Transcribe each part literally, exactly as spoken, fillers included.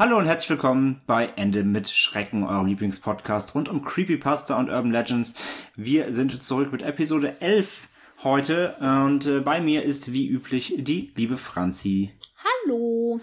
Hallo und herzlich willkommen bei Ende mit Schrecken, eurem Lieblingspodcast rund um Creepypasta und Urban Legends. Wir sind zurück mit Episode elf heute und äh, bei mir ist wie üblich die liebe Franzi. Hallo.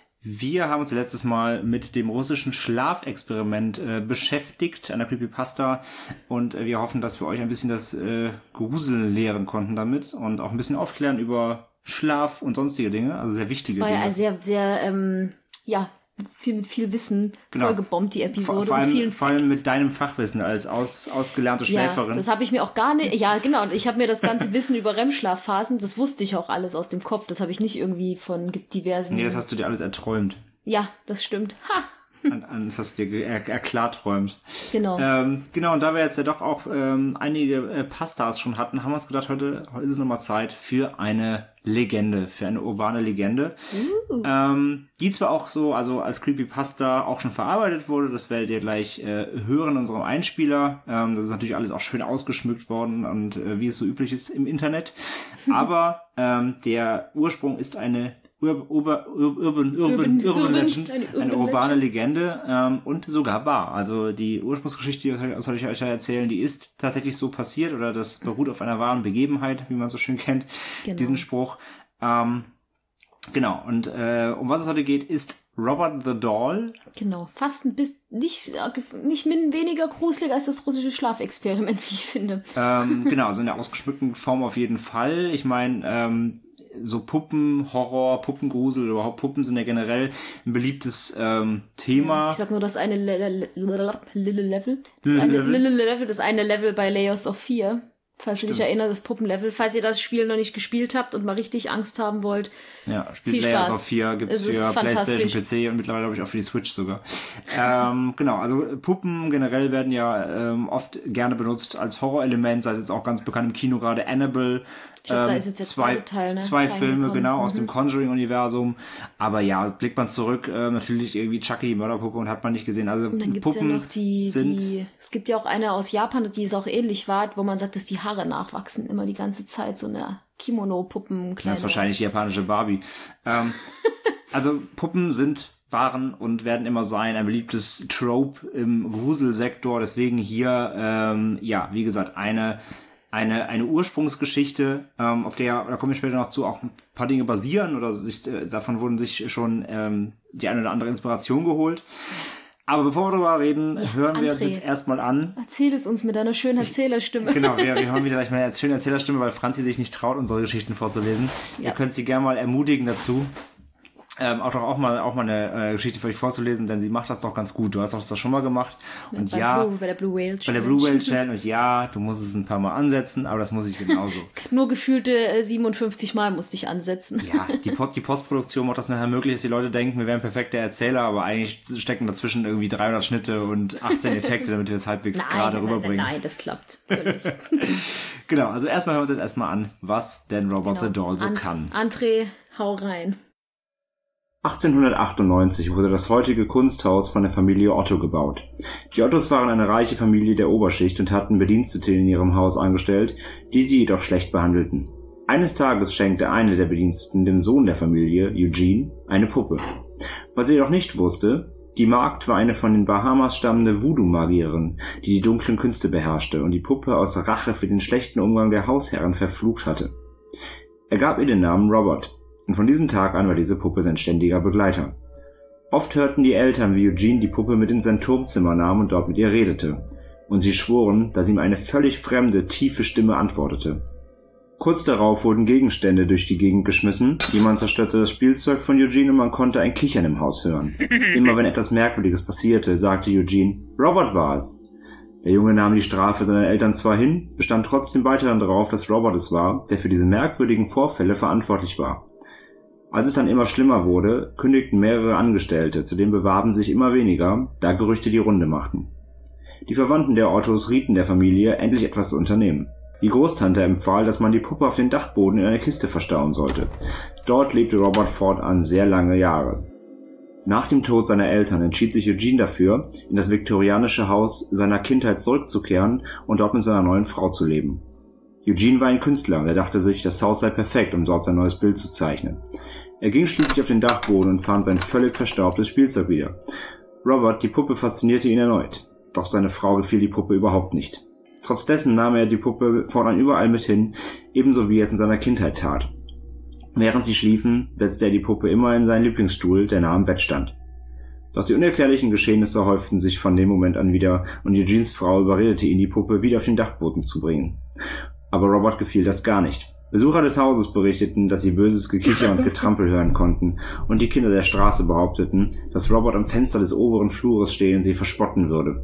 Wir haben uns letztes Mal mit dem russischen Schlafexperiment äh, beschäftigt, an der Creepypasta, und äh, wir hoffen, dass wir euch ein bisschen das äh, Gruseln lehren konnten damit und auch ein bisschen aufklären über Schlaf und sonstige Dinge, also sehr wichtige Dinge. Das war ja sehr, sehr, ähm, ja, viel mit viel Wissen genau. vollgebombt, die Episode. Vor, vor, allem, und vielen vor allem mit deinem Fachwissen als aus, ausgelernte Schläferin. Ja, das habe ich mir auch gar nicht, ja genau, ich habe mir das ganze Wissen über R E M-Schlafphasen, das wusste ich auch alles aus dem Kopf, das habe ich nicht irgendwie von diversen... Nee, das hast du dir alles erträumt. Ja, das stimmt. Ha! An, an, das hast du dir er, erklarträumt. Genau. Ähm, genau, und da wir jetzt ja doch auch ähm, einige äh, Pastas schon hatten, haben wir uns gedacht, heute, heute ist es nochmal Zeit für eine Legende, für eine urbane Legende. Uh. Ähm, die zwar auch so, also als Creepypasta auch schon verarbeitet wurde, das werdet ihr gleich äh, hören in unserem Einspieler. Ähm, das ist natürlich alles auch schön ausgeschmückt worden und äh, wie es so üblich ist im Internet. Aber ähm, der Ursprung ist eine Ur, Ur, Ur, Urban, Urban, Urban, Urban Legend, eine, Urban eine urbane Legend. Legende ähm, und sogar wahr. Also die Ursprungsgeschichte, die soll ich euch erzählen, die ist tatsächlich so passiert oder das beruht auf einer wahren Begebenheit, wie man so schön kennt, genau. Diesen Spruch. Ähm, genau, und äh, um was es heute geht, ist Robert the Doll. Genau, fast ein bisschen, nicht, nicht min, weniger gruselig als das russische Schlafexperiment, wie ich finde. Ähm, genau, also in der ausgeschmückten Form auf jeden Fall. Ich meine, ähm, so Puppen, Horror, Puppengrusel oder überhaupt Puppen sind ja generell ein beliebtes ähm, Thema. Ja, ich sag nur das eine Le Le Le Le Level, das eine Level. Le Le Level, das eine Level bei Layers of Fear. Falls ihr dich erinnert, das Puppenlevel. Falls ihr das Spiel noch nicht gespielt habt und mal richtig Angst haben wollt. Ja, spielt Layers of Fear, gibt's für PlayStation, P C und mittlerweile glaube ich auch für die Switch sogar. ähm, genau, also Puppen generell werden ja ähm, oft gerne benutzt als Horrorelement, sei es jetzt auch ganz bekannt im Kino gerade Annabelle. Ich glaube, ähm, da ist jetzt der zweite Teil, ne? Zwei Filme, genau, mhm. aus dem Conjuring-Universum. Aber ja, blickt man zurück, äh, natürlich irgendwie Chucky, die Mörderpuppe, und hat man nicht gesehen. Also und dann gibt's Puppen ja noch die, sind... Die, es gibt ja auch eine aus Japan, die ist auch ähnlich war, wo man sagt, dass die Haare nachwachsen immer die ganze Zeit. So eine Kimono-Puppen-Kleine. Das ist wahrscheinlich die japanische Barbie. ähm, also Puppen sind... waren und werden immer sein ein beliebtes Trope im Gruselsektor. Deswegen hier, ähm, ja, wie gesagt, eine eine eine Ursprungsgeschichte, ähm, auf der, da kommen wir später noch zu, auch ein paar Dinge basieren oder sich äh, davon wurden sich schon ähm, die eine oder andere Inspiration geholt. Aber bevor wir darüber reden, ja, hören André, wir uns jetzt erstmal an. Erzähl es uns mit deiner schönen Erzählerstimme. Genau, wir, wir hören wieder gleich mal eine schöne Erzählerstimme, weil Franzi sich nicht traut, unsere Geschichten vorzulesen. Ja. Ihr könnt sie gerne mal ermutigen dazu. Ähm, auch doch auch mal auch mal eine äh, Geschichte für euch vorzulesen, denn sie macht das doch ganz gut. Du hast doch das schon mal gemacht. Und bei ja, Blue, bei der Blue Whale Challenge. Bei der Blue Whale Challenge. Und ja, du musst es ein paar Mal ansetzen, aber das muss ich genauso. Nur gefühlte äh, siebenundfünfzig Mal musste ich ansetzen. Ja, die, Post, die Postproduktion macht das nachher möglich, dass die Leute denken, wir wären perfekte Erzähler, aber eigentlich stecken dazwischen irgendwie dreihundert Schnitte und achtzehn Effekte, damit wir das halbwegs nein, gerade nein, rüberbringen. Nein, nein, das klappt. Völlig. Genau, also erstmal hören wir uns jetzt erstmal an, was denn Robert genau. the Doll so an- kann. André, hau rein. achtzehnhundertachtundneunzig wurde das heutige Kunsthaus von der Familie Otto gebaut. Die Ottos waren eine reiche Familie der Oberschicht und hatten Bedienstete in ihrem Haus angestellt, die sie jedoch schlecht behandelten. Eines Tages schenkte eine der Bediensteten dem Sohn der Familie, Eugene, eine Puppe. Was er jedoch nicht wusste, die Magd war eine von den Bahamas stammende Voodoo-Magierin, die die dunklen Künste beherrschte und die Puppe aus Rache für den schlechten Umgang der Hausherren verflucht hatte. Er gab ihr den Namen Robert. Und von diesem Tag an war diese Puppe sein ständiger Begleiter. Oft hörten die Eltern, wie Eugene die Puppe mit in sein Turmzimmer nahm und dort mit ihr redete. Und sie schworen, dass ihm eine völlig fremde, tiefe Stimme antwortete. Kurz darauf wurden Gegenstände durch die Gegend geschmissen, jemand zerstörte das Spielzeug von Eugene und man konnte ein Kichern im Haus hören. Immer wenn etwas Merkwürdiges passierte, sagte Eugene, Robert war es. Der Junge nahm die Strafe seiner Eltern zwar hin, bestand trotzdem weiterhin darauf, dass Robert es war, der für diese merkwürdigen Vorfälle verantwortlich war. Als es dann immer schlimmer wurde, kündigten mehrere Angestellte, zudem bewarben sich immer weniger, da Gerüchte die Runde machten. Die Verwandten der Ottos rieten der Familie, endlich etwas zu unternehmen. Die Großtante empfahl, dass man die Puppe auf den Dachboden in einer Kiste verstauen sollte. Dort lebte Robert fortan sehr lange Jahre. Nach dem Tod seiner Eltern entschied sich Eugene dafür, in das viktorianische Haus seiner Kindheit zurückzukehren und dort mit seiner neuen Frau zu leben. Eugene war ein Künstler und er dachte sich, das Haus sei perfekt, um dort sein neues Bild zu zeichnen. Er ging schließlich auf den Dachboden und fand sein völlig verstaubtes Spielzeug wieder. Robert, die Puppe, faszinierte ihn erneut. Doch seine Frau gefiel die Puppe überhaupt nicht. Trotz dessen nahm er die Puppe fortan überall mit hin, ebenso wie er es in seiner Kindheit tat. Während sie schliefen, setzte er die Puppe immer in seinen Lieblingsstuhl, der nah am Bett stand. Doch die unerklärlichen Geschehnisse häuften sich von dem Moment an wieder und Eugenes Frau überredete ihn, die Puppe wieder auf den Dachboden zu bringen. Aber Robert gefiel das gar nicht. Besucher des Hauses berichteten, dass sie böses Gekicher und Getrampel hören konnten, und die Kinder der Straße behaupteten, dass Robert am Fenster des oberen Flures stehen und sie verspotten würde.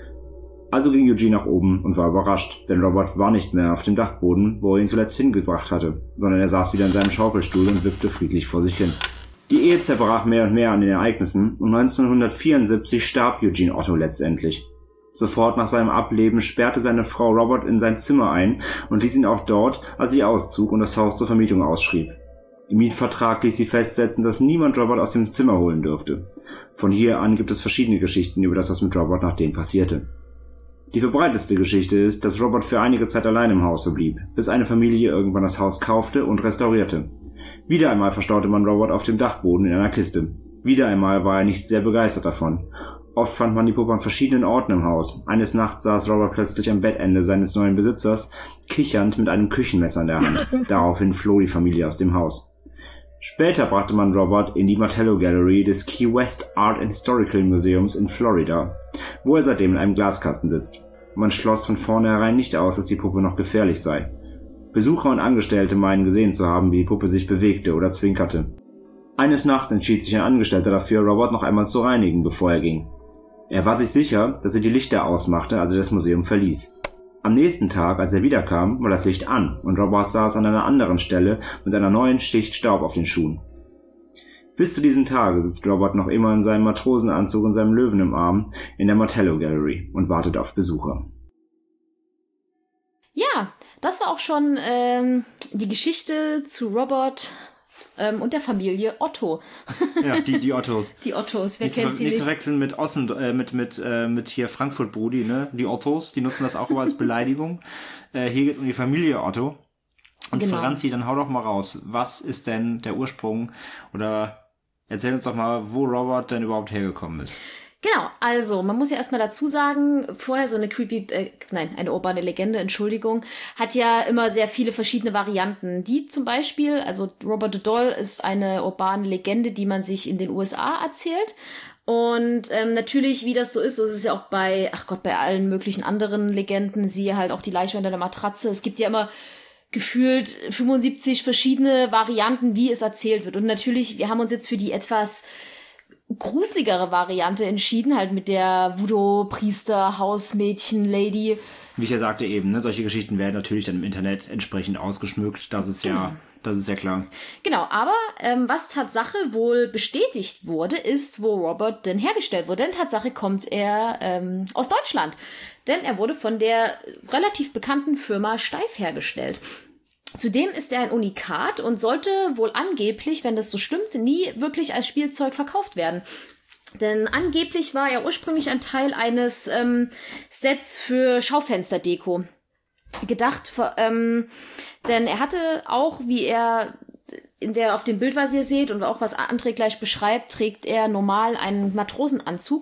Also ging Eugene nach oben und war überrascht, denn Robert war nicht mehr auf dem Dachboden, wo er ihn zuletzt hingebracht hatte, sondern er saß wieder in seinem Schaukelstuhl und wippte friedlich vor sich hin. Die Ehe zerbrach mehr und mehr an den Ereignissen und neunzehnhundertvierundsiebzig starb Eugene Otto letztendlich. Sofort nach seinem Ableben sperrte seine Frau Robert in sein Zimmer ein und ließ ihn auch dort, als sie auszog und das Haus zur Vermietung ausschrieb. Im Mietvertrag ließ sie festsetzen, dass niemand Robert aus dem Zimmer holen dürfte. Von hier an gibt es verschiedene Geschichten über das, was mit Robert nachdem passierte. Die verbreitetste Geschichte ist, dass Robert für einige Zeit allein im Haus blieb, bis eine Familie irgendwann das Haus kaufte und restaurierte. Wieder einmal verstaute man Robert auf dem Dachboden in einer Kiste. Wieder einmal war er nicht sehr begeistert davon. Oft fand man die Puppe an verschiedenen Orten im Haus. Eines Nachts saß Robert plötzlich am Bettende seines neuen Besitzers, kichernd mit einem Küchenmesser in der Hand. Daraufhin floh die Familie aus dem Haus. Später brachte man Robert in die Martello Gallery des Key West Art and Historical Museums in Florida, wo er seitdem in einem Glaskasten sitzt. Man schloss von vornherein nicht aus, dass die Puppe noch gefährlich sei. Besucher und Angestellte meinen gesehen zu haben, wie die Puppe sich bewegte oder zwinkerte. Eines Nachts entschied sich ein Angestellter dafür, Robert noch einmal zu reinigen, bevor er ging. Er war sich sicher, dass er die Lichter ausmachte, als er das Museum verließ. Am nächsten Tag, als er wiederkam, war das Licht an und Robert saß an einer anderen Stelle mit einer neuen Schicht Staub auf den Schuhen. Bis zu diesem Tage sitzt Robert noch immer in seinem Matrosenanzug und seinem Löwen im Arm in der Martello Gallery und wartet auf Besucher. Ja, das war auch schon ähm, die Geschichte zu Robert ähm, und der Familie Otto. Ja, die, die Ottos. Die Ottos, wer nicht kennt zu, sie nicht? nicht? Nicht zu wechseln mit Ossen, äh, mit, mit, äh, mit hier Frankfurt-Brudi, ne? Die Ottos, die nutzen das auch immer als Beleidigung. Äh, hier geht's um die Familie Otto. Und Genau. Franzi, dann hau doch mal raus. Was ist denn der Ursprung? Oder erzähl uns doch mal, wo Robert denn überhaupt hergekommen ist. Genau, also man muss ja erstmal dazu sagen, vorher so eine creepy, äh, nein, eine urbane Legende, Entschuldigung, hat ja immer sehr viele verschiedene Varianten. Die zum Beispiel, also Robert the Doll ist eine urbane Legende, die man sich in den U S A erzählt. Und ähm, natürlich, wie das so ist, so ist es ja auch bei, ach Gott, bei allen möglichen anderen Legenden, siehe halt auch die Leiche unter der Matratze. Es gibt ja immer gefühlt fünfundsiebzig verschiedene Varianten, wie es erzählt wird. Und natürlich, wir haben uns jetzt für die etwas gruseligere Variante entschieden, halt mit der Voodoo-Priester, Hausmädchen, Lady. Wie ich ja sagte eben, ne, solche Geschichten werden natürlich dann im Internet entsprechend ausgeschmückt. Das ist ja, das ist ja klar. Genau, aber ähm, was Tatsache wohl bestätigt wurde, ist, wo Robert denn hergestellt wurde. Denn Tatsache kommt er ähm, aus Deutschland. Denn er wurde von der relativ bekannten Firma Steif hergestellt. Zudem ist er ein Unikat und sollte wohl angeblich, wenn das so stimmt, nie wirklich als Spielzeug verkauft werden. Denn angeblich war er ursprünglich ein Teil eines ähm, Sets für Schaufensterdeko gedacht. Für, ähm, denn er hatte auch, wie er in der auf dem Bild, was ihr seht und auch was André gleich beschreibt, trägt er normal einen Matrosenanzug.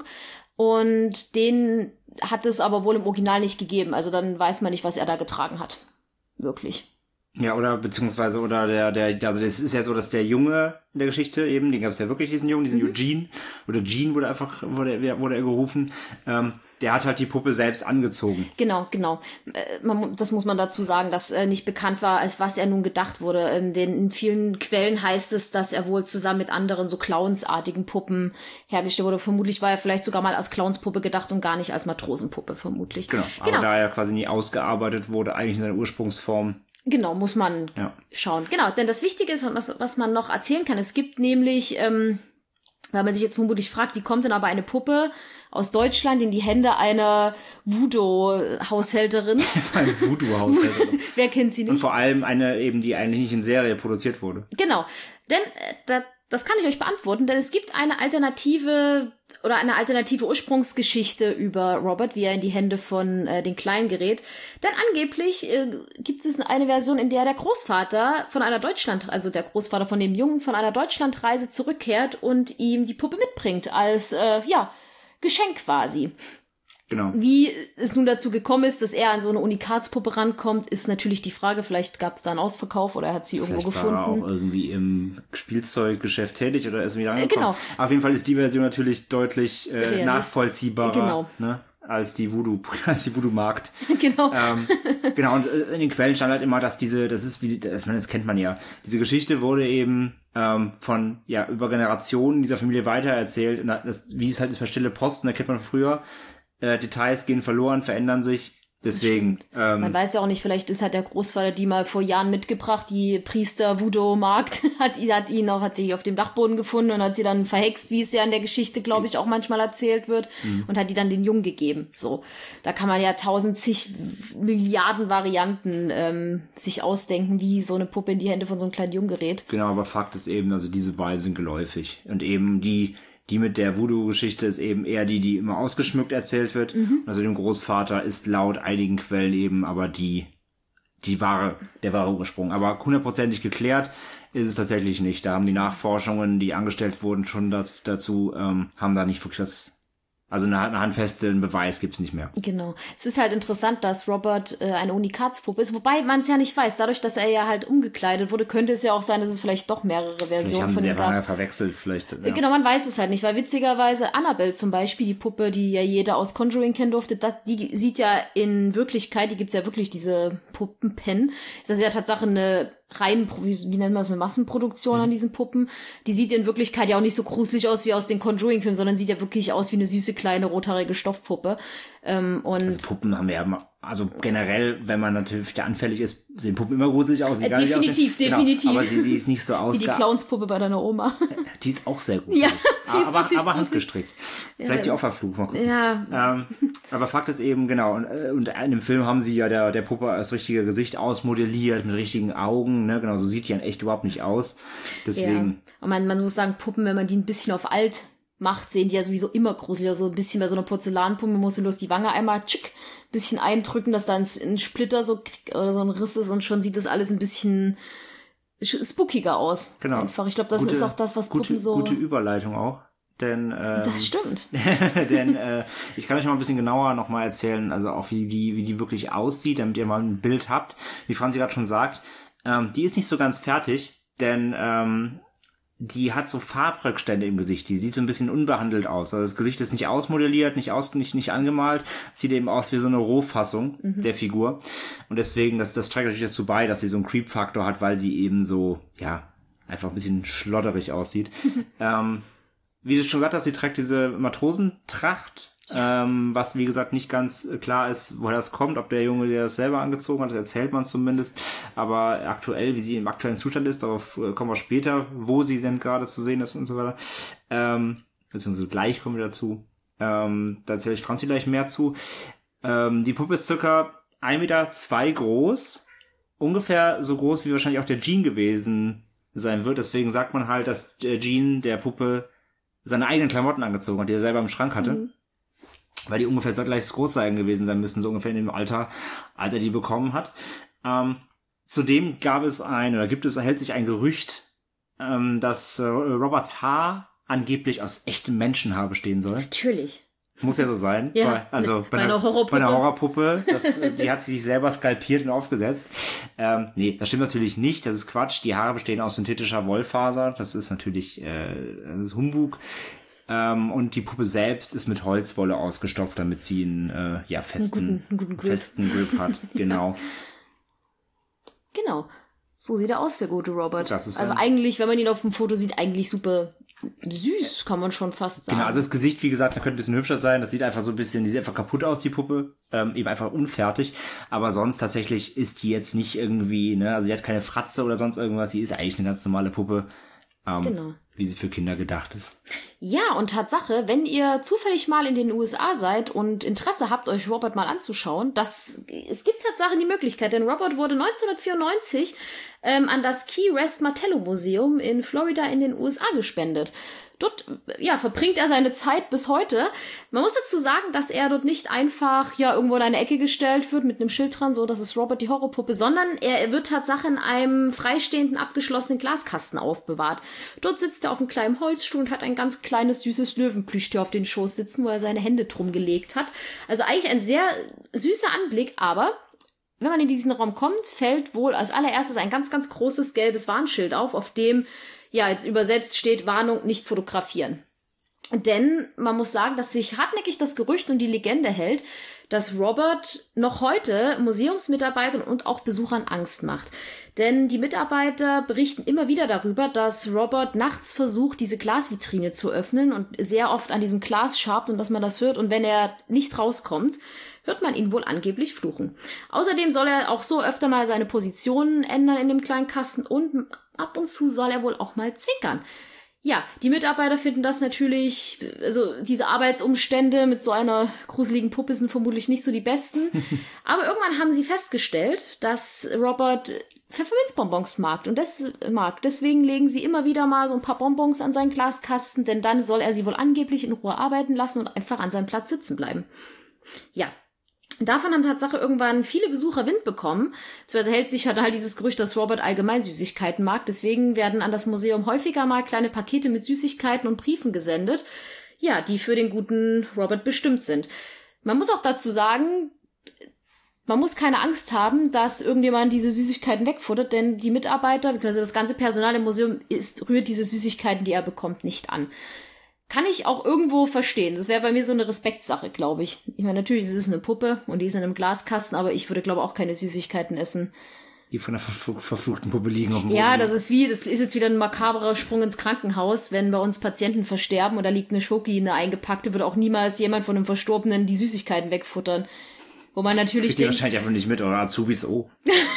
Und den hat es aber wohl im Original nicht gegeben. Also dann weiß man nicht, was er da getragen hat. Wirklich. Ja, oder beziehungsweise, oder der, der, also das ist ja so, dass der Junge in der Geschichte eben, den gab es ja wirklich, diesen Jungen, diesen mhm. Eugene, oder Gene wurde einfach, wurde, wurde er gerufen, ähm, der hat halt die Puppe selbst angezogen. Genau, genau. Äh, man, das muss man dazu sagen, dass äh, nicht bekannt war, als was er nun gedacht wurde. In, den, in vielen Quellen heißt es, dass er wohl zusammen mit anderen so clownsartigen Puppen hergestellt wurde. Vermutlich war er vielleicht sogar mal als Clownspuppe gedacht und gar nicht als Matrosenpuppe, vermutlich. Genau, aber genau. Da er quasi nie ausgearbeitet wurde, eigentlich in seiner Ursprungsform. Genau, muss man ja. schauen. Genau, denn das Wichtige ist, was, was man noch erzählen kann, es gibt nämlich, ähm, weil man sich jetzt vermutlich fragt, wie kommt denn aber eine Puppe aus Deutschland in die Hände einer Voodoo-Haushälterin? Eine Voodoo-Haushälterin. Wer kennt sie nicht? Und vor allem eine eben, die eigentlich nicht in Serie produziert wurde. Genau, denn äh, da, Das kann ich euch beantworten, denn es gibt eine alternative oder eine alternative Ursprungsgeschichte über Robert, wie er in die Hände von äh, den Kleinen gerät. Denn angeblich äh, gibt es eine Version, in der der Großvater von einer Deutschland, also der Großvater von dem Jungen, von einer Deutschlandreise zurückkehrt und ihm die Puppe mitbringt als, äh, ja, Geschenk quasi. Genau. Wie es nun dazu gekommen ist, dass er an so eine Unikatspuppe rankommt, ist natürlich die Frage. Vielleicht gab es da einen Ausverkauf oder er hat sie Vielleicht irgendwo gefunden. War er auch irgendwie im Spielzeuggeschäft tätig oder ist wieder angekommen. Genau. Auf jeden Fall ist die Version natürlich deutlich äh, nachvollziehbarer, genau. ne, als die Voodoo, als die Voodoo-Markt. Genau. Ähm, genau, und in den Quellen stand halt immer, dass diese, das ist wie, das, das kennt man ja, diese Geschichte wurde eben ähm, von, ja, über Generationen dieser Familie weitererzählt. Und das, wie es halt ist bei Stille Posten, da kennt man früher, Äh, Details gehen verloren, verändern sich. Deswegen. Ähm, Man weiß ja auch nicht, vielleicht ist halt der Großvater die mal vor Jahren mitgebracht, die Priester Voodoo-Markt, hat, hat ihn auch, hat die auf dem Dachboden gefunden und hat sie dann verhext, wie es ja in der Geschichte, glaube ich, auch manchmal erzählt wird, mhm. und hat die dann den Jungen gegeben. So. Da kann man ja tausend, zig Milliarden Varianten ähm, sich ausdenken, wie so eine Puppe in die Hände von so einem kleinen Jungen gerät. Genau, aber Fakt ist eben, also diese beiden sind geläufig. Und eben die, Die mit der Voodoo-Geschichte ist eben eher die, die immer ausgeschmückt erzählt wird. Mhm. Also dem Großvater ist laut einigen Quellen eben aber die, die wahre, der wahre Ursprung. Aber hundertprozentig geklärt ist es tatsächlich nicht. Da haben die Nachforschungen, die angestellt wurden, schon dazu, ähm, haben da nicht wirklich das, also eine, eine handfesten Beweis gibt's nicht mehr. Genau. Es ist halt interessant, dass Robert äh, eine Unikatspuppe ist, wobei man es ja nicht weiß. Dadurch, dass er ja halt umgekleidet wurde, könnte es ja auch sein, dass es vielleicht doch mehrere Versionen von ihm gab. Vielleicht verwechselt, vielleicht. Ja. Genau, man weiß es halt nicht, weil witzigerweise Annabelle zum Beispiel, die Puppe, die ja jeder aus Conjuring kennen durfte, das, die sieht ja in Wirklichkeit, die gibt's ja wirklich, diese Puppenpen. Das ist ja tatsächlich eine rein, wie, wie nennt man es, eine Massenproduktion mhm. an diesen Puppen. Die sieht in Wirklichkeit ja auch nicht so gruselig aus wie aus den Conjuring-Filmen, sondern sieht ja wirklich aus wie eine süße, kleine, rothaarige Stoffpuppe. Ähm, und also Puppen haben ja, also generell, wenn man natürlich anfällig ist, sehen Puppen immer gruselig aus. Äh, definitiv, definitiv. Genau, aber sie, sie ist nicht so aus. Wie die Clownspuppe bei deiner Oma. Die ist auch sehr gruselig. Ja, die ist aber, wirklich aber handgestrickt. Ja, vielleicht die Opferflug, mal gucken. Ja. Ähm, aber Fakt ist eben, genau, und, und in dem Film haben sie ja der, der Puppe das richtige Gesicht ausmodelliert, mit richtigen Augen, ne, genau, so sieht die dann echt überhaupt nicht aus. Deswegen. Ja. Und man, man muss sagen, Puppen, wenn man die ein bisschen auf alt macht, sehen die ja sowieso immer gruselig. Also ein bisschen bei so einer Porzellanpuppe muss du bloß die Wange einmal tschick, bisschen eindrücken, dass da ein, ein Splitter so oder so ein Riss ist und schon sieht das alles ein bisschen spookiger aus. Genau. Einfach. Ich glaube, das gute, ist auch das, was gute, Puppen so... Gute Überleitung auch. Denn, ähm, das stimmt. denn äh, ich kann euch mal ein bisschen genauer nochmal erzählen, also auch wie die, wie die wirklich aussieht, damit ihr mal ein Bild habt. Wie Franzi gerade schon sagt, ähm, die ist nicht so ganz fertig, denn ähm, die hat so Farbrückstände im Gesicht. Die sieht so ein bisschen unbehandelt aus. Also das Gesicht ist nicht ausmodelliert, nicht aus, nicht, nicht angemalt. Sieht eben aus wie so eine Rohfassung mhm. der Figur. Und deswegen, das, das trägt natürlich dazu bei, dass sie so einen Creep-Faktor hat, weil sie eben so, ja, einfach ein bisschen schlotterig aussieht. ähm, Wie du schon gesagt hast, sie trägt diese Matrosentracht, ja. ähm, was wie gesagt nicht ganz klar ist, woher das kommt, ob der Junge, der das selber angezogen hat, das erzählt man zumindest, aber aktuell, wie sie im aktuellen Zustand ist, darauf kommen wir später, wo sie denn gerade zu sehen ist und so weiter, ähm, beziehungsweise gleich kommen wir dazu, ähm, da erzähle ich Franzi gleich mehr zu. Ähm, die Puppe ist circa ein Meter zwei groß, ungefähr so groß wie wahrscheinlich auch der Jean gewesen sein wird, deswegen sagt man halt, dass der Jean der Puppe seine eigenen Klamotten angezogen hat, die er selber im Schrank hatte. Mhm. Weil die ungefähr so gleich groß sein gewesen sein müssen, so ungefähr in dem Alter, als er die bekommen hat. Ähm, zudem gab es ein, oder gibt es, erhält sich ein Gerücht, ähm, dass äh, Roberts Haar angeblich aus echtem Menschenhaar bestehen soll. Natürlich. Muss ja so sein. Ja, bei, also bei, bei einer, einer Horrorpuppe. Bei einer Horrorpuppe. Das, die hat sie sich selber skalpiert und aufgesetzt. Ähm, nee, das stimmt natürlich nicht. Das ist Quatsch. Die Haare bestehen aus synthetischer Wollfaser. Das ist natürlich äh, das ist Humbug. Ähm, und die Puppe selbst ist mit Holzwolle ausgestopft, damit sie einen äh, ja, festen, einen guten, einen guten Grip. festen Grip hat. Genau. Genau. So sieht er aus, der gute Robert. Das ist also ein eigentlich, wenn man ihn auf dem Foto sieht, eigentlich super süß, kann man schon fast sagen. Genau, also das Gesicht, wie gesagt, da könnte ein bisschen hübscher sein. Das sieht einfach so ein bisschen, die sieht einfach kaputt aus, die Puppe. Ähm, eben einfach unfertig. Aber sonst tatsächlich ist die jetzt nicht irgendwie, ne, also die hat keine Fratze oder sonst irgendwas. Die ist eigentlich eine ganz normale Puppe. Ähm, genau. wie sie für Kinder gedacht ist. Ja, und Tatsache, wenn ihr zufällig mal in den U S A seid und Interesse habt, euch Robot mal anzuschauen, das, es gibt Tatsache die Möglichkeit, denn Robot wurde neunzehnhundertvierundneunzig ähm, an das Key West Martello Museum in Florida in den U S A gespendet. Dort, ja, verbringt er seine Zeit bis heute. Man muss dazu sagen, dass er dort nicht einfach, ja, irgendwo in eine Ecke gestellt wird mit einem Schild dran, so, das ist Robot die Horrorpuppe, sondern er wird Tatsache in einem freistehenden, abgeschlossenen Glaskasten aufbewahrt. Dort sitzt er auf einem kleinen Holzstuhl und hat ein ganz kleines, süßes Löwenplüschtier auf den Schoß sitzen, wo er seine Hände drum gelegt hat. Also eigentlich ein sehr süßer Anblick, aber wenn man in diesen Raum kommt, fällt wohl als allererstes ein ganz, ganz großes gelbes Warnschild auf, auf dem ja, jetzt übersetzt steht Warnung, nicht fotografieren. Denn man muss sagen, dass sich hartnäckig das Gerücht und die Legende hält, dass Robert noch heute Museumsmitarbeitern und auch Besuchern Angst macht. Denn die Mitarbeiter berichten immer wieder darüber, dass Robert nachts versucht, diese Glasvitrine zu öffnen und sehr oft an diesem Glas schabt und dass man das hört. Und wenn er nicht rauskommt, hört man ihn wohl angeblich fluchen. Außerdem soll er auch so öfter mal seine Positionen ändern in dem kleinen Kasten und ab und zu soll er wohl auch mal zwinkern. Ja, die Mitarbeiter finden das natürlich, also diese Arbeitsumstände mit so einer gruseligen Puppe sind vermutlich nicht so die besten. Aber irgendwann haben sie festgestellt, dass Robert Pfefferminzbonbons mag und das mag. Deswegen legen sie immer wieder mal so ein paar Bonbons an seinen Glaskasten, denn dann soll er sie wohl angeblich in Ruhe arbeiten lassen und einfach an seinem Platz sitzen bleiben. Ja. Davon haben Tatsache irgendwann viele Besucher Wind bekommen. Beziehungsweise hält sich halt dieses Gerücht, dass Robert allgemein Süßigkeiten mag. Deswegen werden an das Museum häufiger mal kleine Pakete mit Süßigkeiten und Briefen gesendet, ja, die für den guten Robert bestimmt sind. Man muss auch dazu sagen, man muss keine Angst haben, dass irgendjemand diese Süßigkeiten wegfuttert, denn die Mitarbeiter bzw. das ganze Personal im Museum ist, rührt diese Süßigkeiten, die er bekommt, nicht an. Kann ich auch irgendwo verstehen. Das wäre bei mir so eine Respektsache, glaube ich. Ich meine, natürlich ist es eine Puppe und die ist in einem Glaskasten, aber ich würde, glaube ich, auch keine Süßigkeiten essen. Die von der verfl- verfluchten Puppe liegen auf dem Boden. Ja, das ist wie, das ist jetzt wieder ein makaberer Sprung ins Krankenhaus, wenn bei uns Patienten versterben und da liegt eine Schoki, eine eingepackte, würde auch niemals jemand von einem Verstorbenen die Süßigkeiten wegfuttern. Wo man natürlich das denkt, wahrscheinlich einfach nicht mit, oder Azubis, oh.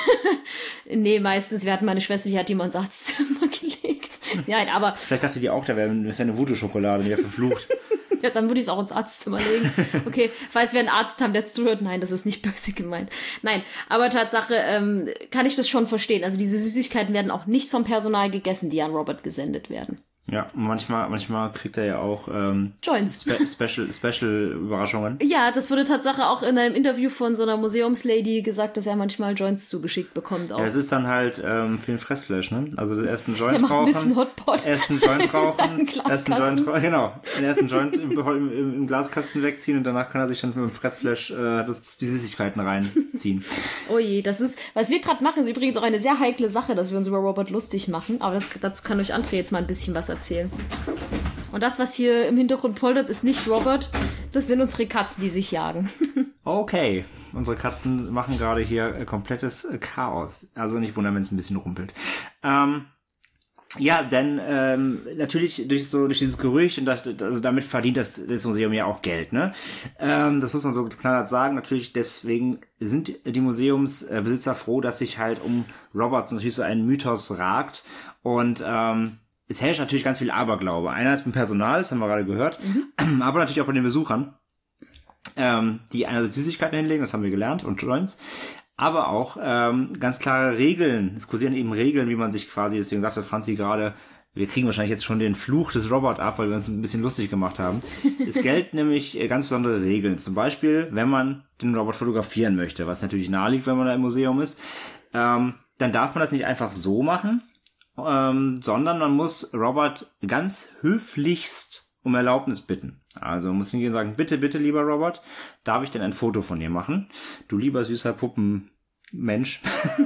Nee, meistens, wir hatten meine Schwester, die hat die mal ins Arztzimmer gelegt. Nein, aber... Vielleicht dachte die auch, da wäre wär eine Voodoo-Schokolade, die wäre verflucht. Ja, dann würde ich es auch ins Arztzimmer legen. Okay, falls wir einen Arzt haben, der zuhört, nein, das ist nicht böse gemeint. Nein, aber Tatsache, ähm, kann ich das schon verstehen. Also diese Süßigkeiten werden auch nicht vom Personal gegessen, die an Robert gesendet werden. Ja, manchmal, manchmal kriegt er ja auch ähm, Joints. Spe- Special, Special Überraschungen. Ja, das wurde Tatsache auch in einem Interview von so einer Museumslady gesagt, dass er manchmal Joints zugeschickt bekommt. Auch. Ja, es ist dann halt ähm, für den Fressflash, ne? Also das erste Joint der macht rauchen, ein bisschen Hotpot. ersten Joint rauchen, ersten Joint, genau, den ersten Joint im, im, im Glaskasten wegziehen und danach kann er sich dann mit dem Fressflash äh, das, die Süßigkeiten reinziehen. Oh je, das ist, was wir gerade machen, ist übrigens auch eine sehr heikle Sache, dass wir uns über Robert lustig machen, aber das, dazu kann euch André jetzt mal ein bisschen was erzählen. Und das, was hier im Hintergrund poltert, ist nicht Robert, das sind unsere Katzen, die sich jagen. Okay, unsere Katzen machen gerade hier äh, komplettes äh, Chaos. Also nicht wundern, wenn es ein bisschen rumpelt. Ähm, ja, denn ähm, natürlich durch so durch dieses Gerücht und das, also damit verdient das, das Museum ja auch Geld, ne? Ähm, das muss man so knallhart sagen. Natürlich deswegen sind die Museumsbesitzer froh, dass sich halt um Robert natürlich so ein Mythos ragt und ähm, es herrscht natürlich ganz viel Aberglaube. Einerseits beim Personal, das haben wir gerade gehört, mhm. aber natürlich auch bei den Besuchern, ähm, die einerseits Süßigkeiten hinlegen, das haben wir gelernt, und Joints, aber auch ähm, ganz klare Regeln. Es kursieren eben Regeln, wie man sich quasi, deswegen sagte Franzi gerade, wir kriegen wahrscheinlich jetzt schon den Fluch des Robot ab, weil wir uns ein bisschen lustig gemacht haben. Es gelten nämlich ganz besondere Regeln. Zum Beispiel, wenn man den Robot fotografieren möchte, was natürlich naheliegt, wenn man da im Museum ist, ähm, dann darf man das nicht einfach so machen, Ähm, sondern man muss Robert ganz höflichst um Erlaubnis bitten. Also man muss hingehen und sagen, bitte, bitte, lieber Robert, darf ich denn ein Foto von dir machen? Du lieber süßer Puppenmensch.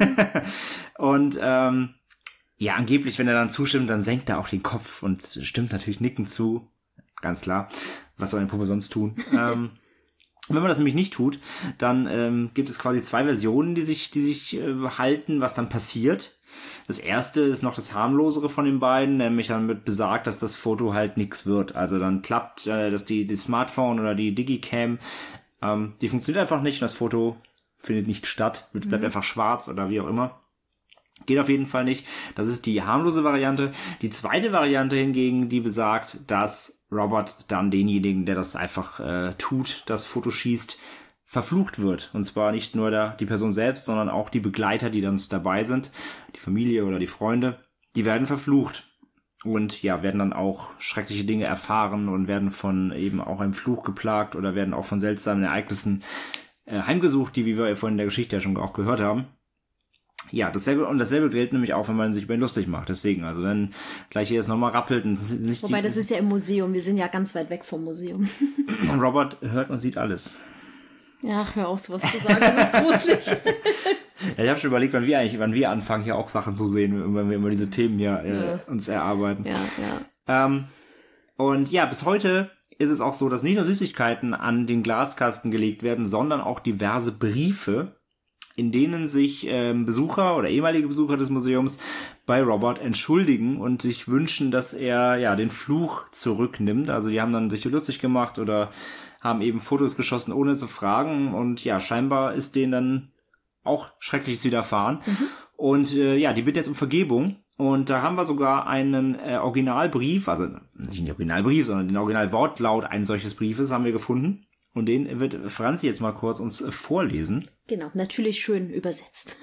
Und ähm, ja, angeblich, wenn er dann zustimmt, dann senkt er auch den Kopf und stimmt natürlich nickend zu. Ganz klar. Was soll eine Puppe sonst tun? ähm, Wenn man das nämlich nicht tut, dann ähm, gibt es quasi zwei Versionen, die sich, die sich äh, halten, was dann passiert. Das erste ist noch das harmlosere von den beiden, nämlich dann wird besagt, dass das Foto halt nix wird. Also dann klappt, äh, dass die, die Smartphone oder die Digicam, ähm, die funktioniert einfach nicht und das Foto findet nicht statt, bleibt mhm. einfach schwarz oder wie auch immer. Geht auf jeden Fall nicht. Das ist die harmlose Variante. Die zweite Variante hingegen, die besagt, dass Robert dann denjenigen, der das einfach äh, tut, das Foto schießt, verflucht wird. Und zwar nicht nur der, die Person selbst, sondern auch die Begleiter, die dann dabei sind, die Familie oder die Freunde, die werden verflucht. Und ja, werden dann auch schreckliche Dinge erfahren und werden von eben auch einem Fluch geplagt oder werden auch von seltsamen Ereignissen äh, heimgesucht, die, wie wir vorhin in der Geschichte ja schon auch gehört haben. Ja, dasselbe, und dasselbe gilt nämlich auch, wenn man sich über ihn lustig macht. Deswegen, also wenn gleich hier jetzt nochmal rappelt und nicht. Wobei, das ist ja im Museum, wir sind ja ganz weit weg vom Museum. Robert hört und sieht alles. Ja, hör auf, sowas zu sagen, das ist gruselig. Ja, ich habe schon überlegt, wann wir eigentlich, wann wir anfangen, hier auch Sachen zu sehen, wenn wir immer diese Themen hier äh, ja. uns erarbeiten. Ja, ja. Ähm, und ja, bis heute ist es auch so, dass nicht nur Süßigkeiten an den Glaskasten gelegt werden, sondern auch diverse Briefe, in denen sich ähm, Besucher oder ehemalige Besucher des Museums bei Robert entschuldigen und sich wünschen, dass er ja den Fluch zurücknimmt. Also die haben dann sich lustig gemacht oder haben eben Fotos geschossen, ohne zu fragen. Und ja, scheinbar ist denen dann auch Schreckliches widerfahren. Mhm. Und äh, ja, die bittet jetzt um Vergebung. Und da haben wir sogar einen äh, Originalbrief, also nicht den Originalbrief, sondern den Originalwortlaut eines solches Briefes haben wir gefunden. Und den wird Franzi jetzt mal kurz uns vorlesen. Genau, natürlich schön übersetzt.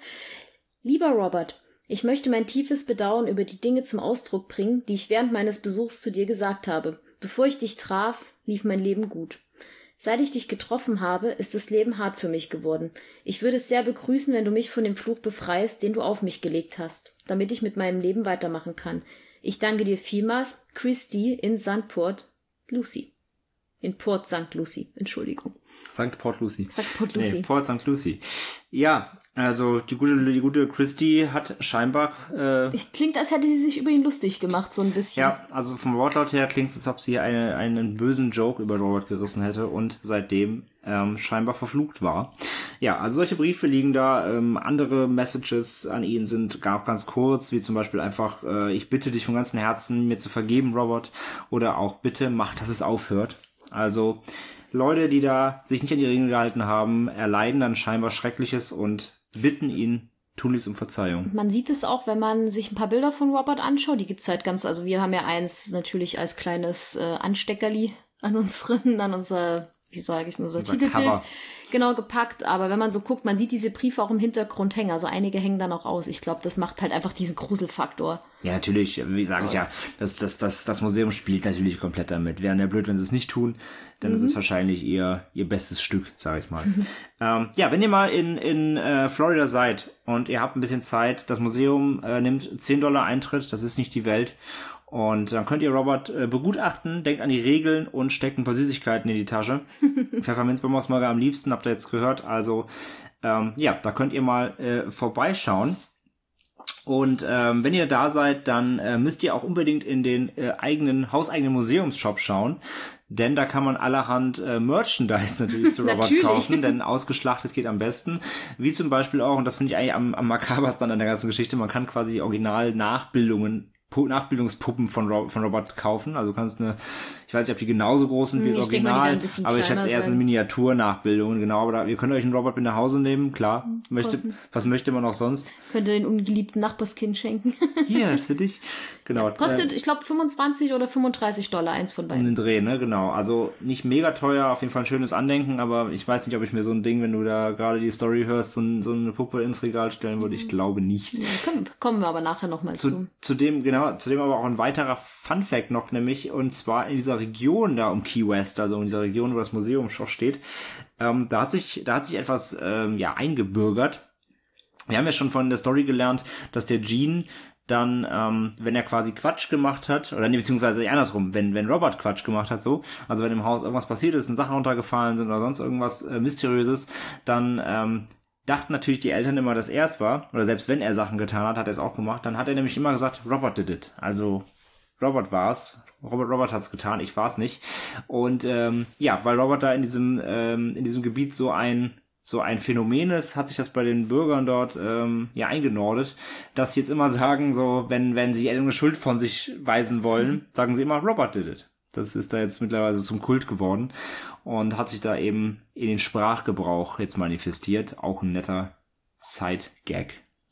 Lieber Robert, ich möchte mein tiefes Bedauern über die Dinge zum Ausdruck bringen, die ich während meines Besuchs zu dir gesagt habe. Bevor ich dich traf, lief mein Leben gut. Seit ich dich getroffen habe, ist das Leben hart für mich geworden. Ich würde es sehr begrüßen, wenn du mich von dem Fluch befreist, den du auf mich gelegt hast, damit ich mit meinem Leben weitermachen kann. Ich danke dir vielmals, Christy in Sankt Port Lucie. In Port Sankt Lucie, Entschuldigung. Sankt Port Lucie. Sankt Port Lucie. Nee, Port Sankt Lucie. Ja, also die gute, die gute Christy hat scheinbar... Äh, ich klingt, als hätte sie sich über ihn lustig gemacht, so ein bisschen. Ja, also vom Wortlaut her klingt es, als ob sie eine, einen bösen Joke über Robert gerissen hätte und seitdem ähm, scheinbar verflucht war. Ja, also solche Briefe liegen da. Ähm, andere Messages an ihn sind gar auch ganz kurz, wie zum Beispiel einfach, äh, ich bitte dich von ganzem Herzen, mir zu vergeben, Robert. Oder auch, bitte mach, dass es aufhört. Also Leute, die da sich nicht an die Regeln gehalten haben, erleiden dann scheinbar Schreckliches und bitten ihn tunlichst um Verzeihung. Man sieht es auch, wenn man sich ein paar Bilder von Robert anschaut. Die gibt's halt ganz, also wir haben ja eins natürlich als kleines äh, Ansteckerli an unseren, an unser, wie sage ich, unser, unser Titelbild. Cover. Genau, gepackt, aber wenn man so guckt, man sieht diese Briefe auch im Hintergrund hängen, also einige hängen dann auch aus. Ich glaube, das macht halt einfach diesen Gruselfaktor. Ja, natürlich, wie sage ich ja, das, das, das, das Museum spielt natürlich komplett damit. Wären ja blöd, wenn sie es nicht tun, dann mhm. ist es wahrscheinlich ihr, ihr bestes Stück, sage ich mal. Mhm. Ähm, ja, wenn ihr mal in, in äh, Florida seid und ihr habt ein bisschen Zeit, das Museum äh, nimmt zehn Dollar Eintritt, das ist nicht die Welt. Und dann könnt ihr Robert äh, begutachten, denkt an die Regeln und steckt ein paar Süßigkeiten in die Tasche. Pfefferminzbonbons am liebsten, habt ihr jetzt gehört. Also ähm, ja, da könnt ihr mal äh, vorbeischauen. Und ähm, wenn ihr da seid, dann äh, müsst ihr auch unbedingt in den äh, eigenen, hauseigenen Museumsshop schauen. Denn da kann man allerhand äh, Merchandise natürlich zu Robert natürlich. kaufen, denn ausgeschlachtet geht am besten. Wie zum Beispiel auch, und das finde ich eigentlich am, am makabersten an der ganzen Geschichte, man kann quasi Original-Nachbildungen Nachbildungspuppen von, Ro- von Robert kaufen. Also du kannst eine, ich weiß nicht, ob die genauso groß sind wie das Original, aber ich schätze eher sind Miniatur-Nachbildungen, genau. Aber da, ihr könnt euch einen Robert mit nach Hause nehmen, klar. Mhm, möchte, was möchte man auch sonst? Könnt ihr den ungeliebten Nachbarskind schenken. Hier, für dich. Genau. Ja, kostet, äh, ich glaube, fünfundzwanzig oder fünfunddreißig Dollar, eins von beiden. Um den Dreh, ne, genau. Also nicht mega teuer, auf jeden Fall ein schönes Andenken, aber ich weiß nicht, ob ich mir so ein Ding, wenn du da gerade die Story hörst, so, ein, so eine Puppe ins Regal stellen würde. Ich glaube nicht. Ja, können, kommen wir aber nachher nochmal zu. zu. Zudem, genau, zudem aber auch ein weiterer Funfact noch, nämlich, und zwar in dieser Region da um Key West, also in dieser Region, wo das Museum schon steht, ähm, da hat sich, da hat sich etwas, ähm, ja, eingebürgert. Wir haben ja schon von der Story gelernt, dass der Gene dann, ähm, wenn er quasi Quatsch gemacht hat, oder nee, beziehungsweise andersrum, wenn wenn Robert Quatsch gemacht hat, so, also wenn im Haus irgendwas passiert ist, Sachen runtergefallen sind oder sonst irgendwas äh, Mysteriöses, dann ähm, dachten natürlich die Eltern immer, dass er es war, oder selbst wenn er Sachen getan hat, hat er es auch gemacht, dann hat er nämlich immer gesagt, Robert did it, also Robert war's, Robert Robert hat's getan, ich war's nicht. Und ähm, ja, weil Robert da in diesem ähm, in diesem Gebiet so ein so ein Phänomen ist, hat sich das bei den Bürgern dort ähm, ja eingenordet, dass sie jetzt immer sagen, so wenn wenn sie irgendeine Schuld von sich weisen wollen, sagen sie immer Robert did it. Das ist da jetzt mittlerweile zum Kult geworden und hat sich da eben in den Sprachgebrauch jetzt manifestiert. Auch ein netter Side-Gag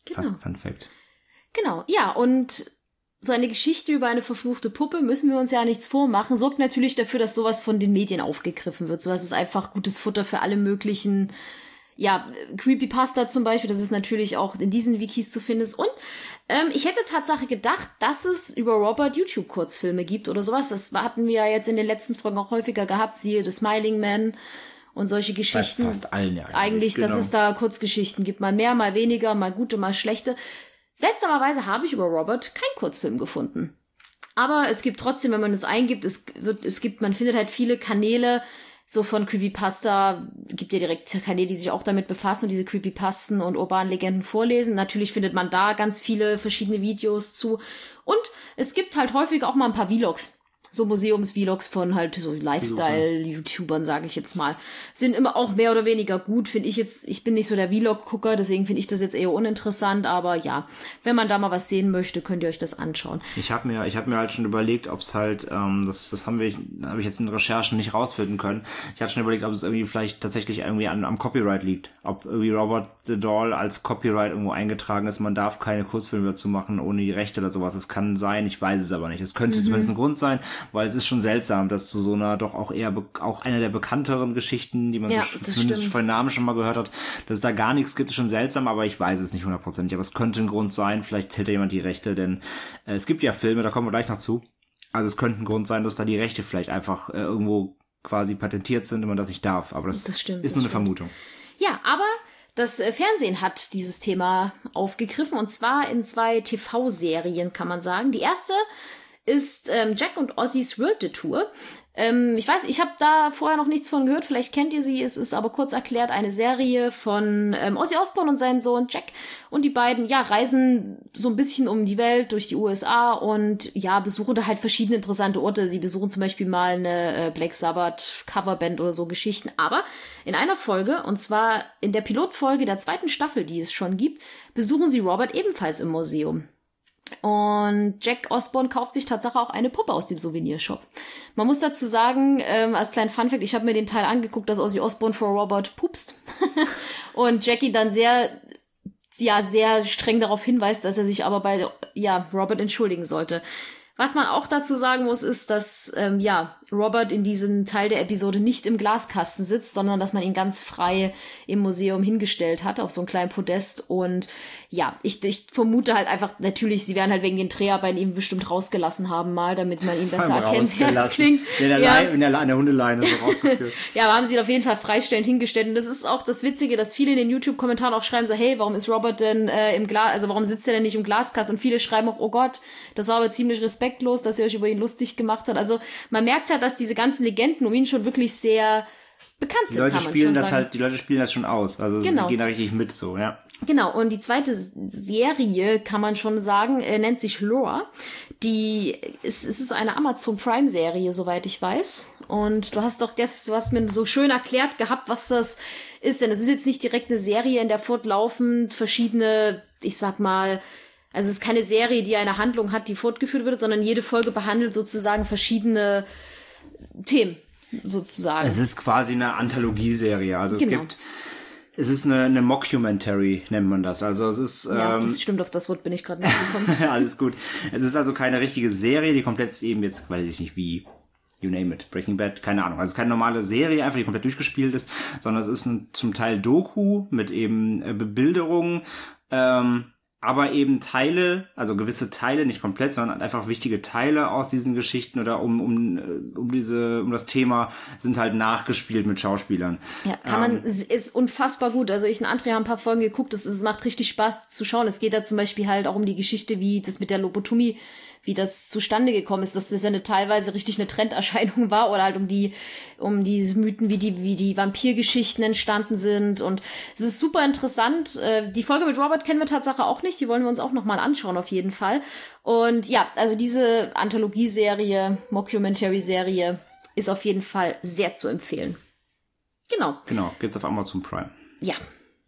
Genau. Fun, Fun Fact. Genau, ja, und so eine Geschichte über eine verfluchte Puppe, müssen wir uns ja nichts vormachen, sorgt natürlich dafür, dass sowas von den Medien aufgegriffen wird. Sowas ist einfach gutes Futter für alle möglichen, ja, Creepypasta zum Beispiel, das ist natürlich auch in diesen Wikis zu finden. Und ähm, ich hätte Tatsache gedacht, dass es über Robert YouTube-Kurzfilme gibt oder sowas. Das hatten wir ja jetzt in den letzten Folgen auch häufiger gehabt, siehe The Smiling Man und solche Geschichten. Bei fast allen ja eigentlich. Eigentlich, genau. dass es da Kurzgeschichten gibt, mal mehr, mal weniger, mal gute, mal schlechte. Seltsamerweise habe ich über Robert keinen Kurzfilm gefunden. Aber es gibt trotzdem, wenn man es eingibt, es wird, es gibt, man findet halt viele Kanäle, so von Creepypasta, gibt ja direkt Kanäle, die sich auch damit befassen und diese Creepypasten und urbanen Legenden vorlesen. Natürlich findet man da ganz viele verschiedene Videos zu. Und es gibt halt häufig auch mal ein paar Vlogs. So Museums-Vlogs von halt so Lifestyle-YouTubern, sage ich jetzt mal. Sind immer auch mehr oder weniger gut, finde ich jetzt. Ich bin nicht so der Vlog-Gucker, deswegen finde ich das jetzt eher uninteressant. Aber ja, wenn man da mal was sehen möchte, könnt ihr euch das anschauen. Ich habe mir, ich habe mir halt schon überlegt, ob es halt, ähm, das, das haben wir, habe ich jetzt in Recherchen nicht rausfinden können. Ich hatte schon überlegt, ob es irgendwie vielleicht tatsächlich irgendwie an, am Copyright liegt. Ob irgendwie Robert the Doll als Copyright irgendwo eingetragen ist. Man darf keine Kurzfilme dazu machen ohne die Rechte oder sowas. Es kann sein, ich weiß es aber nicht. Es könnte mhm. zumindest ein Grund sein, weil es ist schon seltsam, dass zu so einer doch auch eher be- auch einer der bekannteren Geschichten, die man ja, so zumindest stimmt. von den Namen schon mal gehört hat, dass es da gar nichts gibt, ist schon seltsam, aber ich weiß es nicht hundertprozentig. Aber es könnte ein Grund sein, vielleicht hält da jemand die Rechte, denn äh, es gibt ja Filme, da kommen wir gleich noch zu. Also es könnte ein Grund sein, dass da die Rechte vielleicht einfach äh, irgendwo quasi patentiert sind und man das nicht darf. Aber das, das stimmt, ist das nur eine stimmt. Vermutung. Ja, aber das äh, Fernsehen hat dieses Thema aufgegriffen und zwar in zwei T V-Serien, kann man sagen. Die erste ist ähm, Jack und Ozzys World Detour. Ähm, ich weiß, ich habe da vorher noch nichts von gehört, vielleicht kennt ihr sie, es ist aber kurz erklärt eine Serie von ähm, Ozzy Osbourne und seinen Sohn Jack und die beiden, ja, reisen so ein bisschen um die Welt durch die U S A und ja, besuchen da halt verschiedene interessante Orte. Sie besuchen zum Beispiel mal eine äh, Black Sabbath Coverband oder so Geschichten, aber in einer Folge, und zwar in der Pilotfolge der zweiten Staffel, die es schon gibt, besuchen sie Robert ebenfalls im Museum. Und Jack Osbourne kauft sich tatsächlich auch eine Puppe aus dem Souvenirshop. Man muss dazu sagen, ähm, als kleinen Funfact, ich habe mir den Teil angeguckt, dass Ozzy Osbourne vor Robert pupst. Und Jackie dann sehr, ja, sehr streng darauf hinweist, dass er sich aber bei, ja, Robert entschuldigen sollte. Was man auch dazu sagen muss, ist, dass, ähm, ja, Robert in diesem Teil der Episode nicht im Glaskasten sitzt, sondern dass man ihn ganz frei im Museum hingestellt hat, auf so einem kleinen Podest. Und ja, ich, ich vermute halt einfach, natürlich, sie werden halt wegen den Dreharbeiten ihn bestimmt rausgelassen haben mal, damit man ihn besser erkennt. Ja, das klingt, in der, ja. Leine, in der, an der Hundeleine so rausgeführt. Ja, aber haben sie ihn auf jeden Fall freistellend hingestellt. Und das ist auch das Witzige, dass viele in den YouTube-Kommentaren auch schreiben so, hey, warum ist Robert denn äh, im Glas, also warum sitzt er denn nicht im Glaskasten? Und viele schreiben auch, oh Gott, das war aber ziemlich respektlos, dass ihr euch über ihn lustig gemacht habt. Also man merkt halt, dass diese ganzen Legenden um ihn schon wirklich sehr bekannt sind. Die Leute kann man spielen schon das sagen. halt, die Leute spielen das schon aus. Also Genau. sie gehen da richtig mit so, ja. Genau, und die zweite Serie, kann man schon sagen, äh, nennt sich Lore. Die, es, es ist eine Amazon Prime Serie, soweit ich weiß. Und du hast doch das, du hast mir so schön erklärt gehabt, was das ist. Denn es ist jetzt nicht direkt eine Serie, in der fortlaufend verschiedene, ich sag mal, also es ist keine Serie, die eine Handlung hat, die fortgeführt wird, sondern jede Folge behandelt sozusagen verschiedene Themen, sozusagen. Es ist quasi eine Anthologieserie. Also Genau. es gibt, es ist eine, eine Mockumentary, nennt man das. Also es ist, Ja, ähm, das stimmt, auf das Wort bin ich gerade nicht gekommen. alles gut. Es ist also keine richtige Serie, die komplett eben jetzt, weiß ich nicht, wie you name it, Breaking Bad, keine Ahnung. Also es ist keine normale Serie, einfach die komplett durchgespielt ist, sondern es ist ein, zum Teil Doku mit eben äh, Bebilderungen, ähm, aber eben Teile, also gewisse Teile, nicht komplett, sondern einfach wichtige Teile aus diesen Geschichten oder um um um diese um das Thema sind halt nachgespielt mit Schauspielern. Ja, kann man, es ist unfassbar gut. Also ich und André haben ein paar Folgen geguckt, es, es macht richtig Spaß zu schauen. Es geht da zum Beispiel halt auch um die Geschichte, wie das mit der Lobotomie, wie das zustande gekommen ist, dass das ja eine teilweise richtig eine Trenderscheinung war oder halt um die, um diese Mythen, wie die, wie die Vampirgeschichten entstanden sind und es ist super interessant. Die Folge mit Robert kennen wir Tatsache auch nicht, die wollen wir uns auch nochmal anschauen auf jeden Fall. Und ja, also diese Anthologieserie, Mockumentary-Serie ist auf jeden Fall sehr zu empfehlen. Genau. Genau, gibt's auf Amazon Prime. Ja.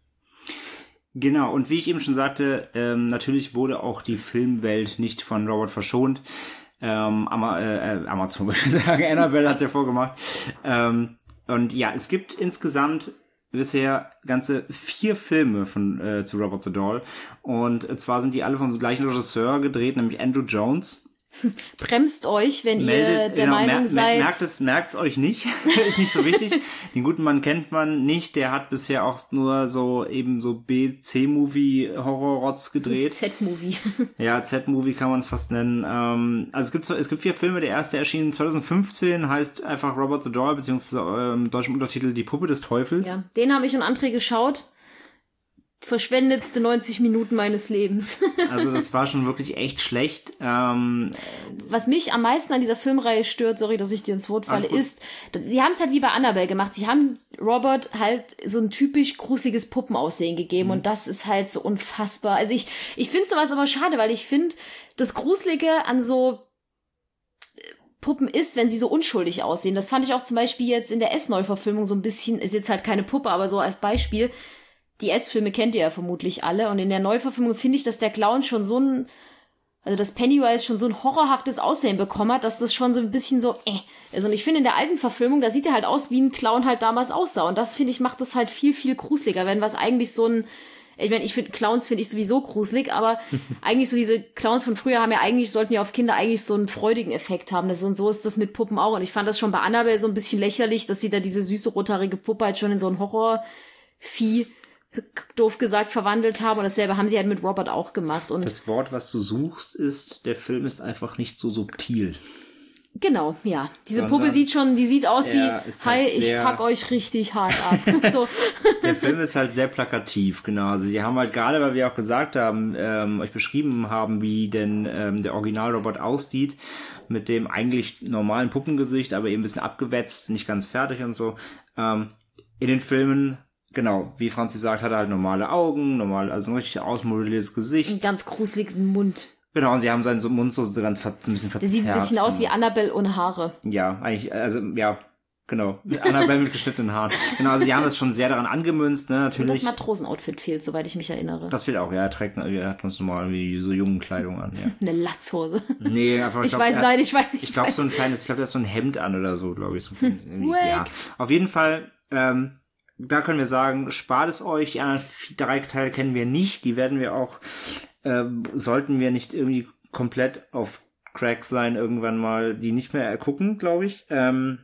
Genau, und wie ich eben schon sagte, ähm, natürlich wurde auch die Filmwelt nicht von Robert verschont. Ähm, Ama- äh, Amazon, würde ich sagen, Annabelle hat's ja vorgemacht. Ähm, und ja, es gibt insgesamt bisher ganze vier Filme von äh, zu Robot the Doll. Und äh, zwar sind die alle vom gleichen Regisseur gedreht, nämlich Andrew Jones. Bremst euch, wenn Meldet, ihr der genau, Meinung mer- seid. Merkt es, merkt's euch nicht. Ist nicht so wichtig. Den guten Mann kennt man nicht. Der hat bisher auch nur so eben so B-C-Movie-Horror-Rotz gedreht. Z-Movie. Ja, Z-Movie kann man es fast nennen. Ähm, also es gibt so, es gibt vier Filme. Der erste erschien zwanzig fünfzehn, heißt einfach Robot the Doll, beziehungsweise im ähm, deutschen Untertitel Die Puppe des Teufels. Ja, den habe ich und André geschaut. Verschwendetste neunzig Minuten meines Lebens. Also das war schon wirklich echt schlecht. Ähm, Was mich am meisten an dieser Filmreihe stört, sorry, dass ich dir ins Wort falle, ist, sie haben es halt wie bei Annabelle gemacht. Sie haben Robert halt so ein typisch gruseliges Puppenaussehen gegeben, mhm. und das ist halt so unfassbar. Also ich, ich finde sowas aber schade, weil ich finde, das Gruselige an so Puppen ist, wenn sie so unschuldig aussehen. Das fand ich auch zum Beispiel jetzt in der S-Neuverfilmung so ein bisschen, ist jetzt halt keine Puppe, aber so als Beispiel. Die S-Filme kennt ihr ja vermutlich alle. Und in der Neuverfilmung finde ich, dass der Clown schon so ein, also dass Pennywise schon so ein horrorhaftes Aussehen bekommen hat, dass das schon so ein bisschen so, äh. Also und ich finde, in der alten Verfilmung, da sieht er halt aus, wie ein Clown halt damals aussah. Und das, finde ich, macht das halt viel, viel gruseliger, wenn was eigentlich so ein, ich meine, ich finde, Clowns finde ich sowieso gruselig, aber eigentlich so diese Clowns von früher haben ja eigentlich, sollten ja auf Kinder eigentlich so einen freudigen Effekt haben. Das, und so ist das mit Puppen auch. Und ich fand das schon bei Annabelle so ein bisschen lächerlich, dass sie da diese süße, rothaarige Puppe halt schon in so ein Horrorvieh, doof gesagt, verwandelt haben. Und dasselbe haben sie halt mit Robert auch gemacht. Und das Wort, was du suchst, ist, der Film ist einfach nicht so subtil. Genau, ja. Diese Sondern Puppe sieht schon, die sieht aus wie, halt hi, ich fuck euch richtig hart ab. So. Der Film ist halt sehr plakativ, genau. Also sie haben halt gerade, weil wir auch gesagt haben, ähm, euch beschrieben haben, wie denn ähm, der Original-Robot aussieht, mit dem eigentlich normalen Puppengesicht, aber eben ein bisschen abgewetzt, nicht ganz fertig und so. Ähm, in den Filmen, genau, wie Franzi sagt, hat er halt normale Augen, normal, also ein richtig ausmodelliertes Gesicht. Einen ganz gruseligen Mund. Genau, und sie haben seinen Mund so ganz ver- ein bisschen verzerrt. Der sieht ein bisschen aus wie Annabelle ohne Haare. Ja, eigentlich, also, ja, genau. Annabelle mit geschnittenen Haaren. Genau, also die haben das schon sehr daran angemünzt, ne, natürlich. Und das Matrosenoutfit fehlt, soweit ich mich erinnere. Das fehlt auch, ja, er trägt, er hat ganz normal wie so Jungenkleidung an, ja. Eine Latzhose. Nee, einfach, ich, ich glaub, weiß, er, nein, ich weiß, ich, ich glaube, so ein kleines, ich glaube, er hat so ein Hemd an oder so, glaube ich. So irgendwie, ja. Auf jeden Fall, ähm, da können wir sagen, spart es euch. Die anderen drei Teile kennen wir nicht. Die werden wir auch, ähm, sollten wir nicht irgendwie komplett auf Crack sein, irgendwann mal die nicht mehr gucken, glaube ich. Ähm,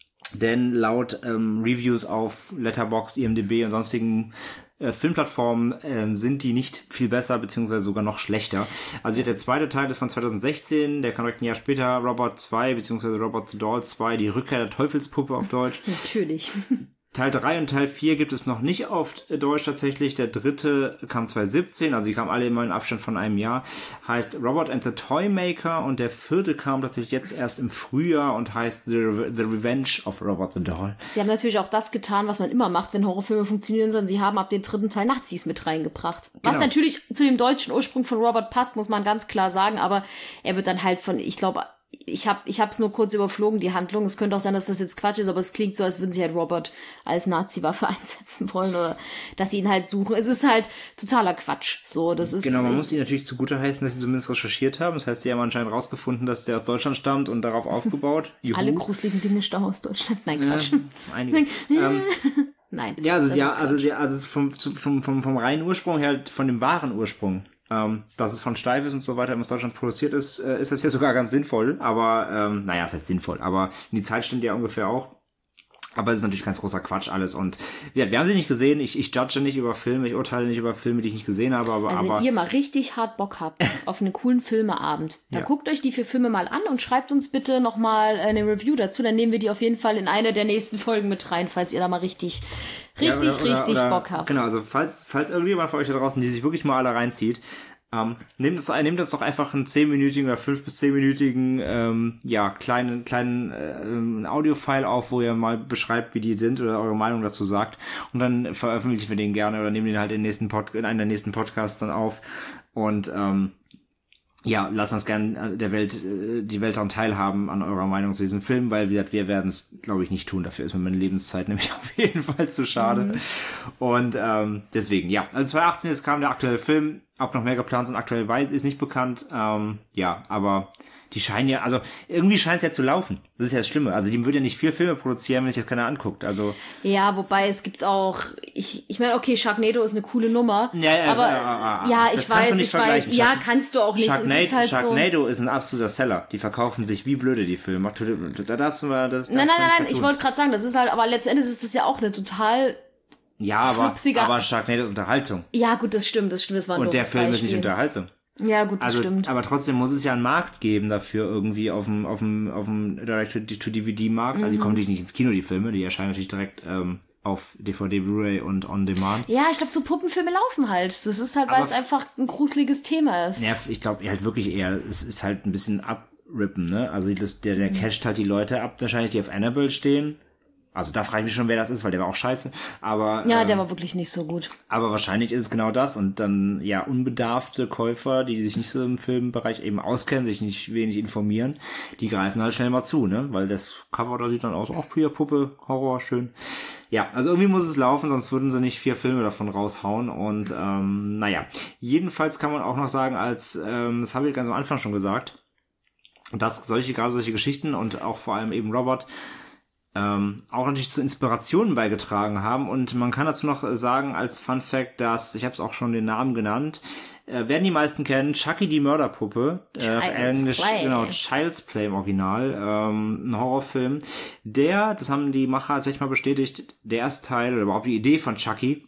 denn laut ähm, Reviews auf Letterboxd, I M D B und sonstigen äh, Filmplattformen ähm, sind die nicht viel besser, beziehungsweise sogar noch schlechter. Also der zweite Teil ist von zwanzig sechzehn, der kam direkt ein Jahr später, Robot zwei, beziehungsweise Robot the Doll zwei, die Rückkehr der Teufelspuppe auf Deutsch. Natürlich. Teil drei und Teil vier gibt es noch nicht auf Deutsch tatsächlich. Der dritte kam zwanzig siebzehn, also die kamen alle immer in Abstand von einem Jahr. Heißt Robot and the Toymaker, und der vierte kam tatsächlich jetzt erst im Frühjahr und heißt The, Re- the Revenge of Robot the Doll. Sie haben natürlich auch das getan, was man immer macht, wenn Horrorfilme funktionieren sollen. Sie haben ab dem dritten Teil Nazis mit reingebracht. Was Genau. natürlich zu dem deutschen Ursprung von Robert passt, muss man ganz klar sagen, aber er wird dann halt von, ich glaube, Ich habe ich hab's nur kurz überflogen, die Handlung. Es könnte auch sein, dass das jetzt Quatsch ist, aber es klingt so, als würden sie halt Robert als Nazi-Waffe einsetzen wollen oder dass sie ihn halt suchen. Es ist halt totaler Quatsch. So, das ist. Genau, man muss ihnen natürlich zugute heißen, dass sie zumindest recherchiert haben. Das heißt, sie haben anscheinend rausgefunden, dass der aus Deutschland stammt und darauf aufgebaut. Juhu. Alle gruseligen Dinge stammen aus Deutschland. Nein, Quatsch. Ja, einige. ähm, Nein. ja, also, das ja, ist also, Quatsch. ja, also vom, vom, vom, vom reinen Ursprung her, von dem wahren Ursprung. Ähm, dass es von Steif ist und so weiter, aus Deutschland produziert ist, äh, ist das ja sogar ganz sinnvoll, aber, ähm, naja, es heißt sinnvoll, aber die Zeit stimmt ja ungefähr auch. Aber es ist natürlich ganz großer Quatsch alles, und ja, wir haben sie nicht gesehen, ich, ich judge nicht über Filme, ich urteile nicht über Filme, die ich nicht gesehen habe, aber... Also aber wenn ihr mal richtig hart Bock habt auf einen coolen Filmeabend, dann Ja. guckt euch die vier Filme mal an und schreibt uns bitte nochmal eine Review dazu, dann nehmen wir die auf jeden Fall in eine der nächsten Folgen mit rein, falls ihr da mal richtig, richtig, Ja, oder- oder- richtig oder- Bock habt. Genau, also falls, falls irgendjemand von euch da draußen, die sich wirklich mal alle reinzieht, ähm, nehmt es, nehmt es doch einfach einen zehnminütigen oder fünf bis zehnminütigen, ähm, ja, kleinen, kleinen, äh, ähm, Audio-File auf, wo ihr mal beschreibt, wie die sind oder eure Meinung dazu sagt, und dann veröffentlichen wir den gerne oder nehmen den halt in, den nächsten Pod- in einen der nächsten Podcasts dann auf, und, ähm, ja, lasst uns gerne der Welt, äh, die Welt daran teilhaben an eurer Meinung zu diesem Film, weil, wie gesagt, wir werden es, glaube ich, nicht tun. Dafür ist mir meine Lebenszeit nämlich auf jeden Fall zu schade. Mhm. Und ähm, deswegen, ja. Also zwanzig achtzehn jetzt kam der aktuelle Film. Ob noch mehr geplant sind, aktuell weiß, ist nicht bekannt. Ähm, ja, aber die scheinen ja, also irgendwie scheint es ja zu laufen. Das ist ja das Schlimme. Also die würde ja nicht vier Filme produzieren, wenn sich das keiner anguckt. Also ja, wobei es gibt auch, ich, ich meine, okay, Sharknado ist eine coole Nummer. Ja, ja, aber ja, ja, ich weiß, ich weiß, ja, kannst du auch nicht. Sharknado, ist halt Sharknado so, ist ein absoluter Seller. Die verkaufen sich wie blöde, die Filme. Da darfst du mal das. Nein, nein, nein, nein, ich wollte gerade sagen, das ist halt, aber letztendlich ist das ja auch eine total ja, aber, flupsiger. aber Sharknado ist Unterhaltung. Ja, gut, das stimmt, das stimmt, das war ein Und der Film ist nicht Unterhaltung. Ja, gut, das also, stimmt. Aber trotzdem muss es ja einen Markt geben dafür irgendwie auf dem, auf dem, auf dem Direct-to-D V D-Markt. Mhm. Also die kommen natürlich nicht ins Kino, die Filme, die erscheinen natürlich direkt ähm, auf D V D, Blu-ray und On Demand. Ja, ich glaube, so Puppenfilme laufen halt. Das ist halt, weil aber es einfach ein gruseliges Thema ist. Ja, ich glaube halt wirklich eher, es ist halt ein bisschen abrippen, ne? Also das, der, der mhm. casht halt die Leute ab, wahrscheinlich, die auf Annabelle stehen. Also da frage ich mich schon, wer das ist, weil der war auch scheiße. Aber ja, ähm, der war wirklich nicht so gut. Aber wahrscheinlich ist es genau das. Und dann, ja, unbedarfte Käufer, die sich nicht so im Filmbereich eben auskennen, sich nicht wenig informieren, die greifen halt schnell mal zu, ne? Weil das Cover da sieht dann aus, ach, hier, Puppe, Horror, schön. Ja, also irgendwie muss es laufen, sonst würden sie nicht vier Filme davon raushauen. Und ähm, naja, jedenfalls kann man auch noch sagen, als, ähm, das habe ich ganz am Anfang schon gesagt, dass solche, gerade solche Geschichten und auch vor allem eben Robert Ähm, auch natürlich zu Inspirationen beigetragen haben. Und man kann dazu noch sagen als Fun Fact, dass, ich habe es auch schon den Namen genannt, äh, werden die meisten kennen, Chucky die Mörderpuppe, äh, auf Englisch, Play. genau, Child's Play im Original, ähm, ein Horrorfilm, der, das haben die Macher tatsächlich mal bestätigt, der erste Teil oder überhaupt die Idee von Chucky,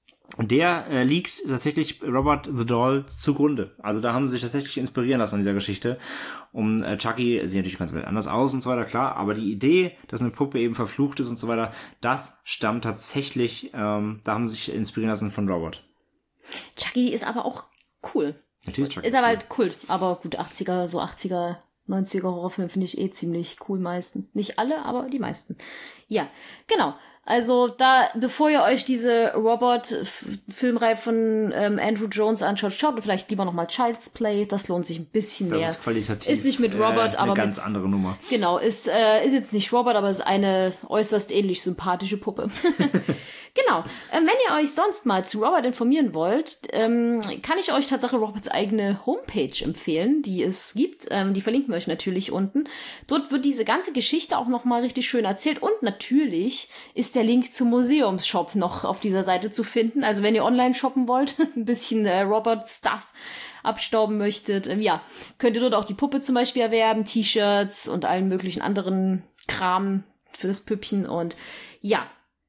der äh, liegt tatsächlich Robert the Doll zugrunde. Also da haben sie sich tatsächlich inspirieren lassen an dieser Geschichte. Um äh, Chucky sieht natürlich ganz anders aus und so weiter, klar. Aber die Idee, dass eine Puppe eben verflucht ist und so weiter, das stammt tatsächlich, ähm, da haben sie sich inspirieren lassen von Robert. Chucky ist aber auch cool. Natürlich Chucky. Ist aber halt cool. Aber gut, achtziger, so achtziger, neunziger Horrorfilme finde ich eh ziemlich cool meistens. Nicht alle, aber die meisten. Ja, genau. Also da, bevor ihr euch diese Robot-Filmreihe von ähm, Andrew Jones anschaut, schaut vielleicht lieber nochmal Child's Play. Das lohnt sich ein bisschen das mehr. Das ist qualitativ. Ist nicht mit Robert, äh, eine aber ganz mit, andere Nummer. Genau, ist äh, ist jetzt nicht Robert, aber ist eine äußerst ähnlich sympathische Puppe. Genau. Ähm, wenn ihr euch sonst mal zu Robert informieren wollt, ähm, kann ich euch tatsächlich Roberts eigene Homepage empfehlen, die es gibt. Ähm, die verlinken wir euch natürlich unten. Dort wird diese ganze Geschichte auch nochmal richtig schön erzählt. Und natürlich ist der Link zum Museumsshop noch auf dieser Seite zu finden. Also wenn ihr online shoppen wollt, ein bisschen äh, Robert-Stuff abstauben möchtet, ähm, ja, könnt ihr dort auch die Puppe zum Beispiel erwerben, T-Shirts und allen möglichen anderen Kram für das Püppchen. Und ja,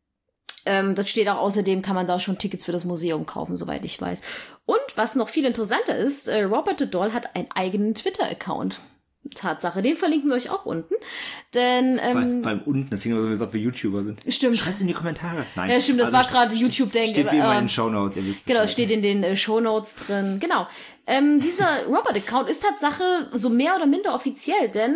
Ähm, das steht auch außerdem, kann man da schon Tickets für das Museum kaufen, soweit ich weiß. Und was noch viel interessanter ist, äh, Robert the Doll hat einen eigenen Twitter-Account. Tatsache, den verlinken wir euch auch unten. Denn, ähm, Vor allem unten, das klingt so, als ob wir YouTuber sind. Stimmt. Schreibt's in die Kommentare. Nein. Ja, stimmt, das also war gerade YouTube-Denken. Steht wie immer äh, in den Shownotes, ihr wisst. Genau, steht in den äh, Shownotes drin. Genau. Ähm, dieser Robert-Account ist Tatsache so mehr oder minder offiziell, denn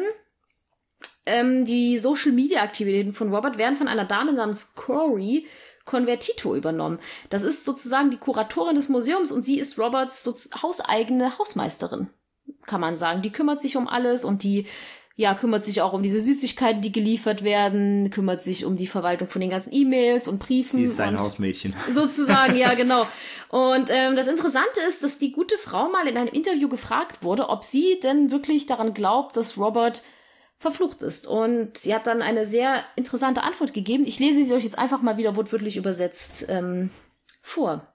ähm, die Social-Media-Aktivitäten von Robert werden von einer Dame namens Corey Convertito übernommen. Das ist sozusagen die Kuratorin des Museums und sie ist Roberts so hauseigene Hausmeisterin, kann man sagen. Die kümmert sich um alles und die, ja, kümmert sich auch um diese Süßigkeiten, die geliefert werden, kümmert sich um die Verwaltung von den ganzen E-Mails und Briefen. Sie ist sein und Hausmädchen. Sozusagen, ja, genau. Und ähm, das Interessante ist, dass die gute Frau mal in einem Interview gefragt wurde, ob sie denn wirklich daran glaubt, dass Robert verflucht ist. Und sie hat dann eine sehr interessante Antwort gegeben. Ich lese sie euch jetzt einfach mal wieder wortwörtlich übersetzt ähm, vor.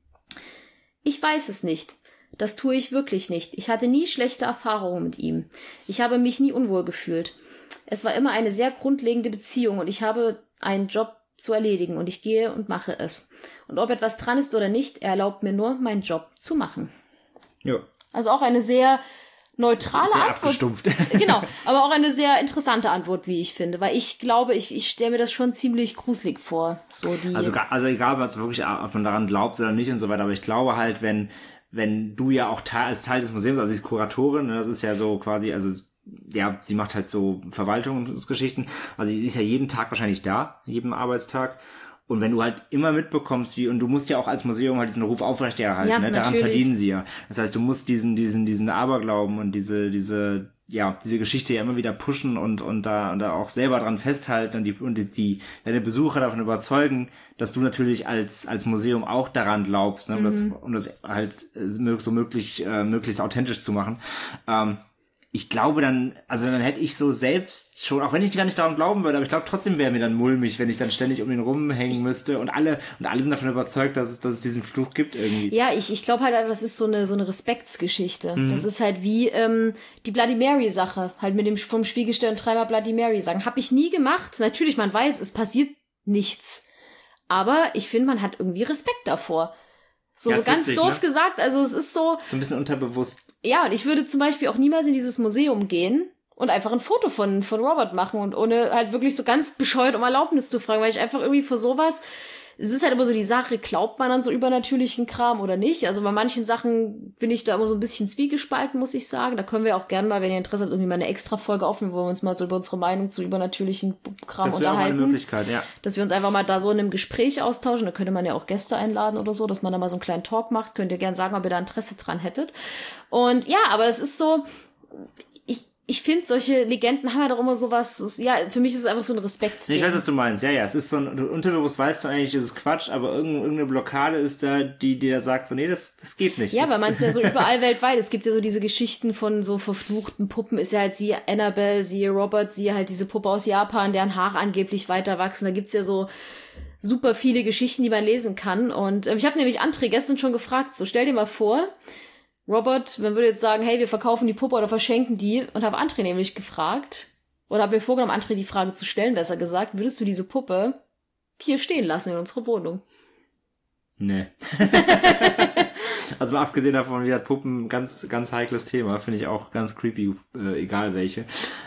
Ich weiß es nicht. Das tue ich wirklich nicht. Ich hatte nie schlechte Erfahrungen mit ihm. Ich habe mich nie unwohl gefühlt. Es war immer eine sehr grundlegende Beziehung und ich habe einen Job zu erledigen und ich gehe und mache es. Und ob etwas dran ist oder nicht, er erlaubt mir nur, meinen Job zu machen. Ja. Also auch eine sehr neutrale sehr Antwort. Abgestumpft. Genau, aber auch eine sehr interessante Antwort, wie ich finde, weil ich glaube, ich, ich stelle mir das schon ziemlich gruselig vor. So die also, also egal, was wirklich, ob man daran glaubt oder nicht und so weiter, aber ich glaube halt, wenn wenn du ja auch Teil, als Teil des Museums, also sie ist Kuratorin, ne, das ist ja so quasi, also ja, sie macht halt so Verwaltungsgeschichten, also sie ist ja jeden Tag wahrscheinlich da, jeden Arbeitstag. Und wenn du halt immer mitbekommst, wie, und du musst ja auch als Museum halt diesen Ruf aufrechterhalten, ja, ne? Daran natürlich. verdienen sie ja. Das heißt, du musst diesen, diesen, diesen Aberglauben und diese, diese, ja, diese Geschichte ja immer wieder pushen und, und da, und da auch selber dran festhalten und die, und die, die, deine Besucher davon überzeugen, dass du natürlich als, als Museum auch daran glaubst, ne? Um, mhm. das, um das halt so möglich, äh, möglichst authentisch zu machen. Ähm, ich glaube dann, also dann hätte ich so selbst schon, auch wenn ich gar nicht daran glauben würde, aber ich glaube trotzdem wäre mir dann mulmig, wenn ich dann ständig um ihn rumhängen müsste und alle und alle sind davon überzeugt, dass es, dass es diesen Fluch gibt irgendwie. Ja, ich, ich glaube halt, das ist so eine so eine Respektsgeschichte. Mhm. Das ist halt wie ähm, die Bloody Mary Sache, halt mit dem vom Spiegel stellen und dreimal Bloody Mary sagen. Habe ich nie gemacht. Natürlich, man weiß, es passiert nichts. Aber ich finde, man hat irgendwie Respekt davor. So, ja, so ganz witzig, doof ne? gesagt, also es ist so... So ein bisschen unterbewusst. Ja, und ich würde zum Beispiel auch niemals in dieses Museum gehen und einfach ein Foto von, von Robert machen und ohne halt wirklich so ganz bescheuert um Erlaubnis zu fragen, weil ich einfach irgendwie vor sowas... Es ist halt immer so die Sache, glaubt man an so übernatürlichen Kram oder nicht? Also bei manchen Sachen bin ich da immer so ein bisschen zwiegespalten, muss ich sagen. Da können wir auch gerne mal, wenn ihr Interesse habt, irgendwie mal eine extra Folge aufnehmen, wo wir uns mal so über unsere Meinung zu übernatürlichen Kram das unterhalten. Das wäre auch eine Möglichkeit, ja. Dass wir uns einfach mal da so in einem Gespräch austauschen. Da könnte man ja auch Gäste einladen oder so, dass man da mal so einen kleinen Talk macht. Könnt ihr gerne sagen, ob ihr da Interesse dran hättet. Und ja, aber es ist so... Ich finde, solche Legenden haben ja doch immer sowas, ja, für mich ist es einfach so ein Respektsding. Ich weiß, was du meinst, ja, ja, es ist so ein, unterbewusst weißt du eigentlich, das ist Quatsch, aber irgendeine Blockade ist da, die dir sagt so, nee, das, das geht nicht. Ja, das weil man es ja so überall weltweit, es gibt ja so diese Geschichten von so verfluchten Puppen, ist ja halt sie Annabelle, sie Robert, sie halt diese Puppe aus Japan, deren Haare angeblich weiter wachsen, da gibt's ja so super viele Geschichten, die man lesen kann und äh, ich habe nämlich André gestern schon gefragt, so stell dir mal vor, Robert, man würde jetzt sagen, hey, wir verkaufen die Puppe oder verschenken die und habe André nämlich gefragt, oder habe mir vorgenommen, André die Frage zu stellen, besser gesagt, würdest du diese Puppe hier stehen lassen in unserer Wohnung? Nee. Also mal abgesehen davon, wie hat Puppen ganz, ganz heikles Thema, finde ich auch ganz creepy, äh, egal welche.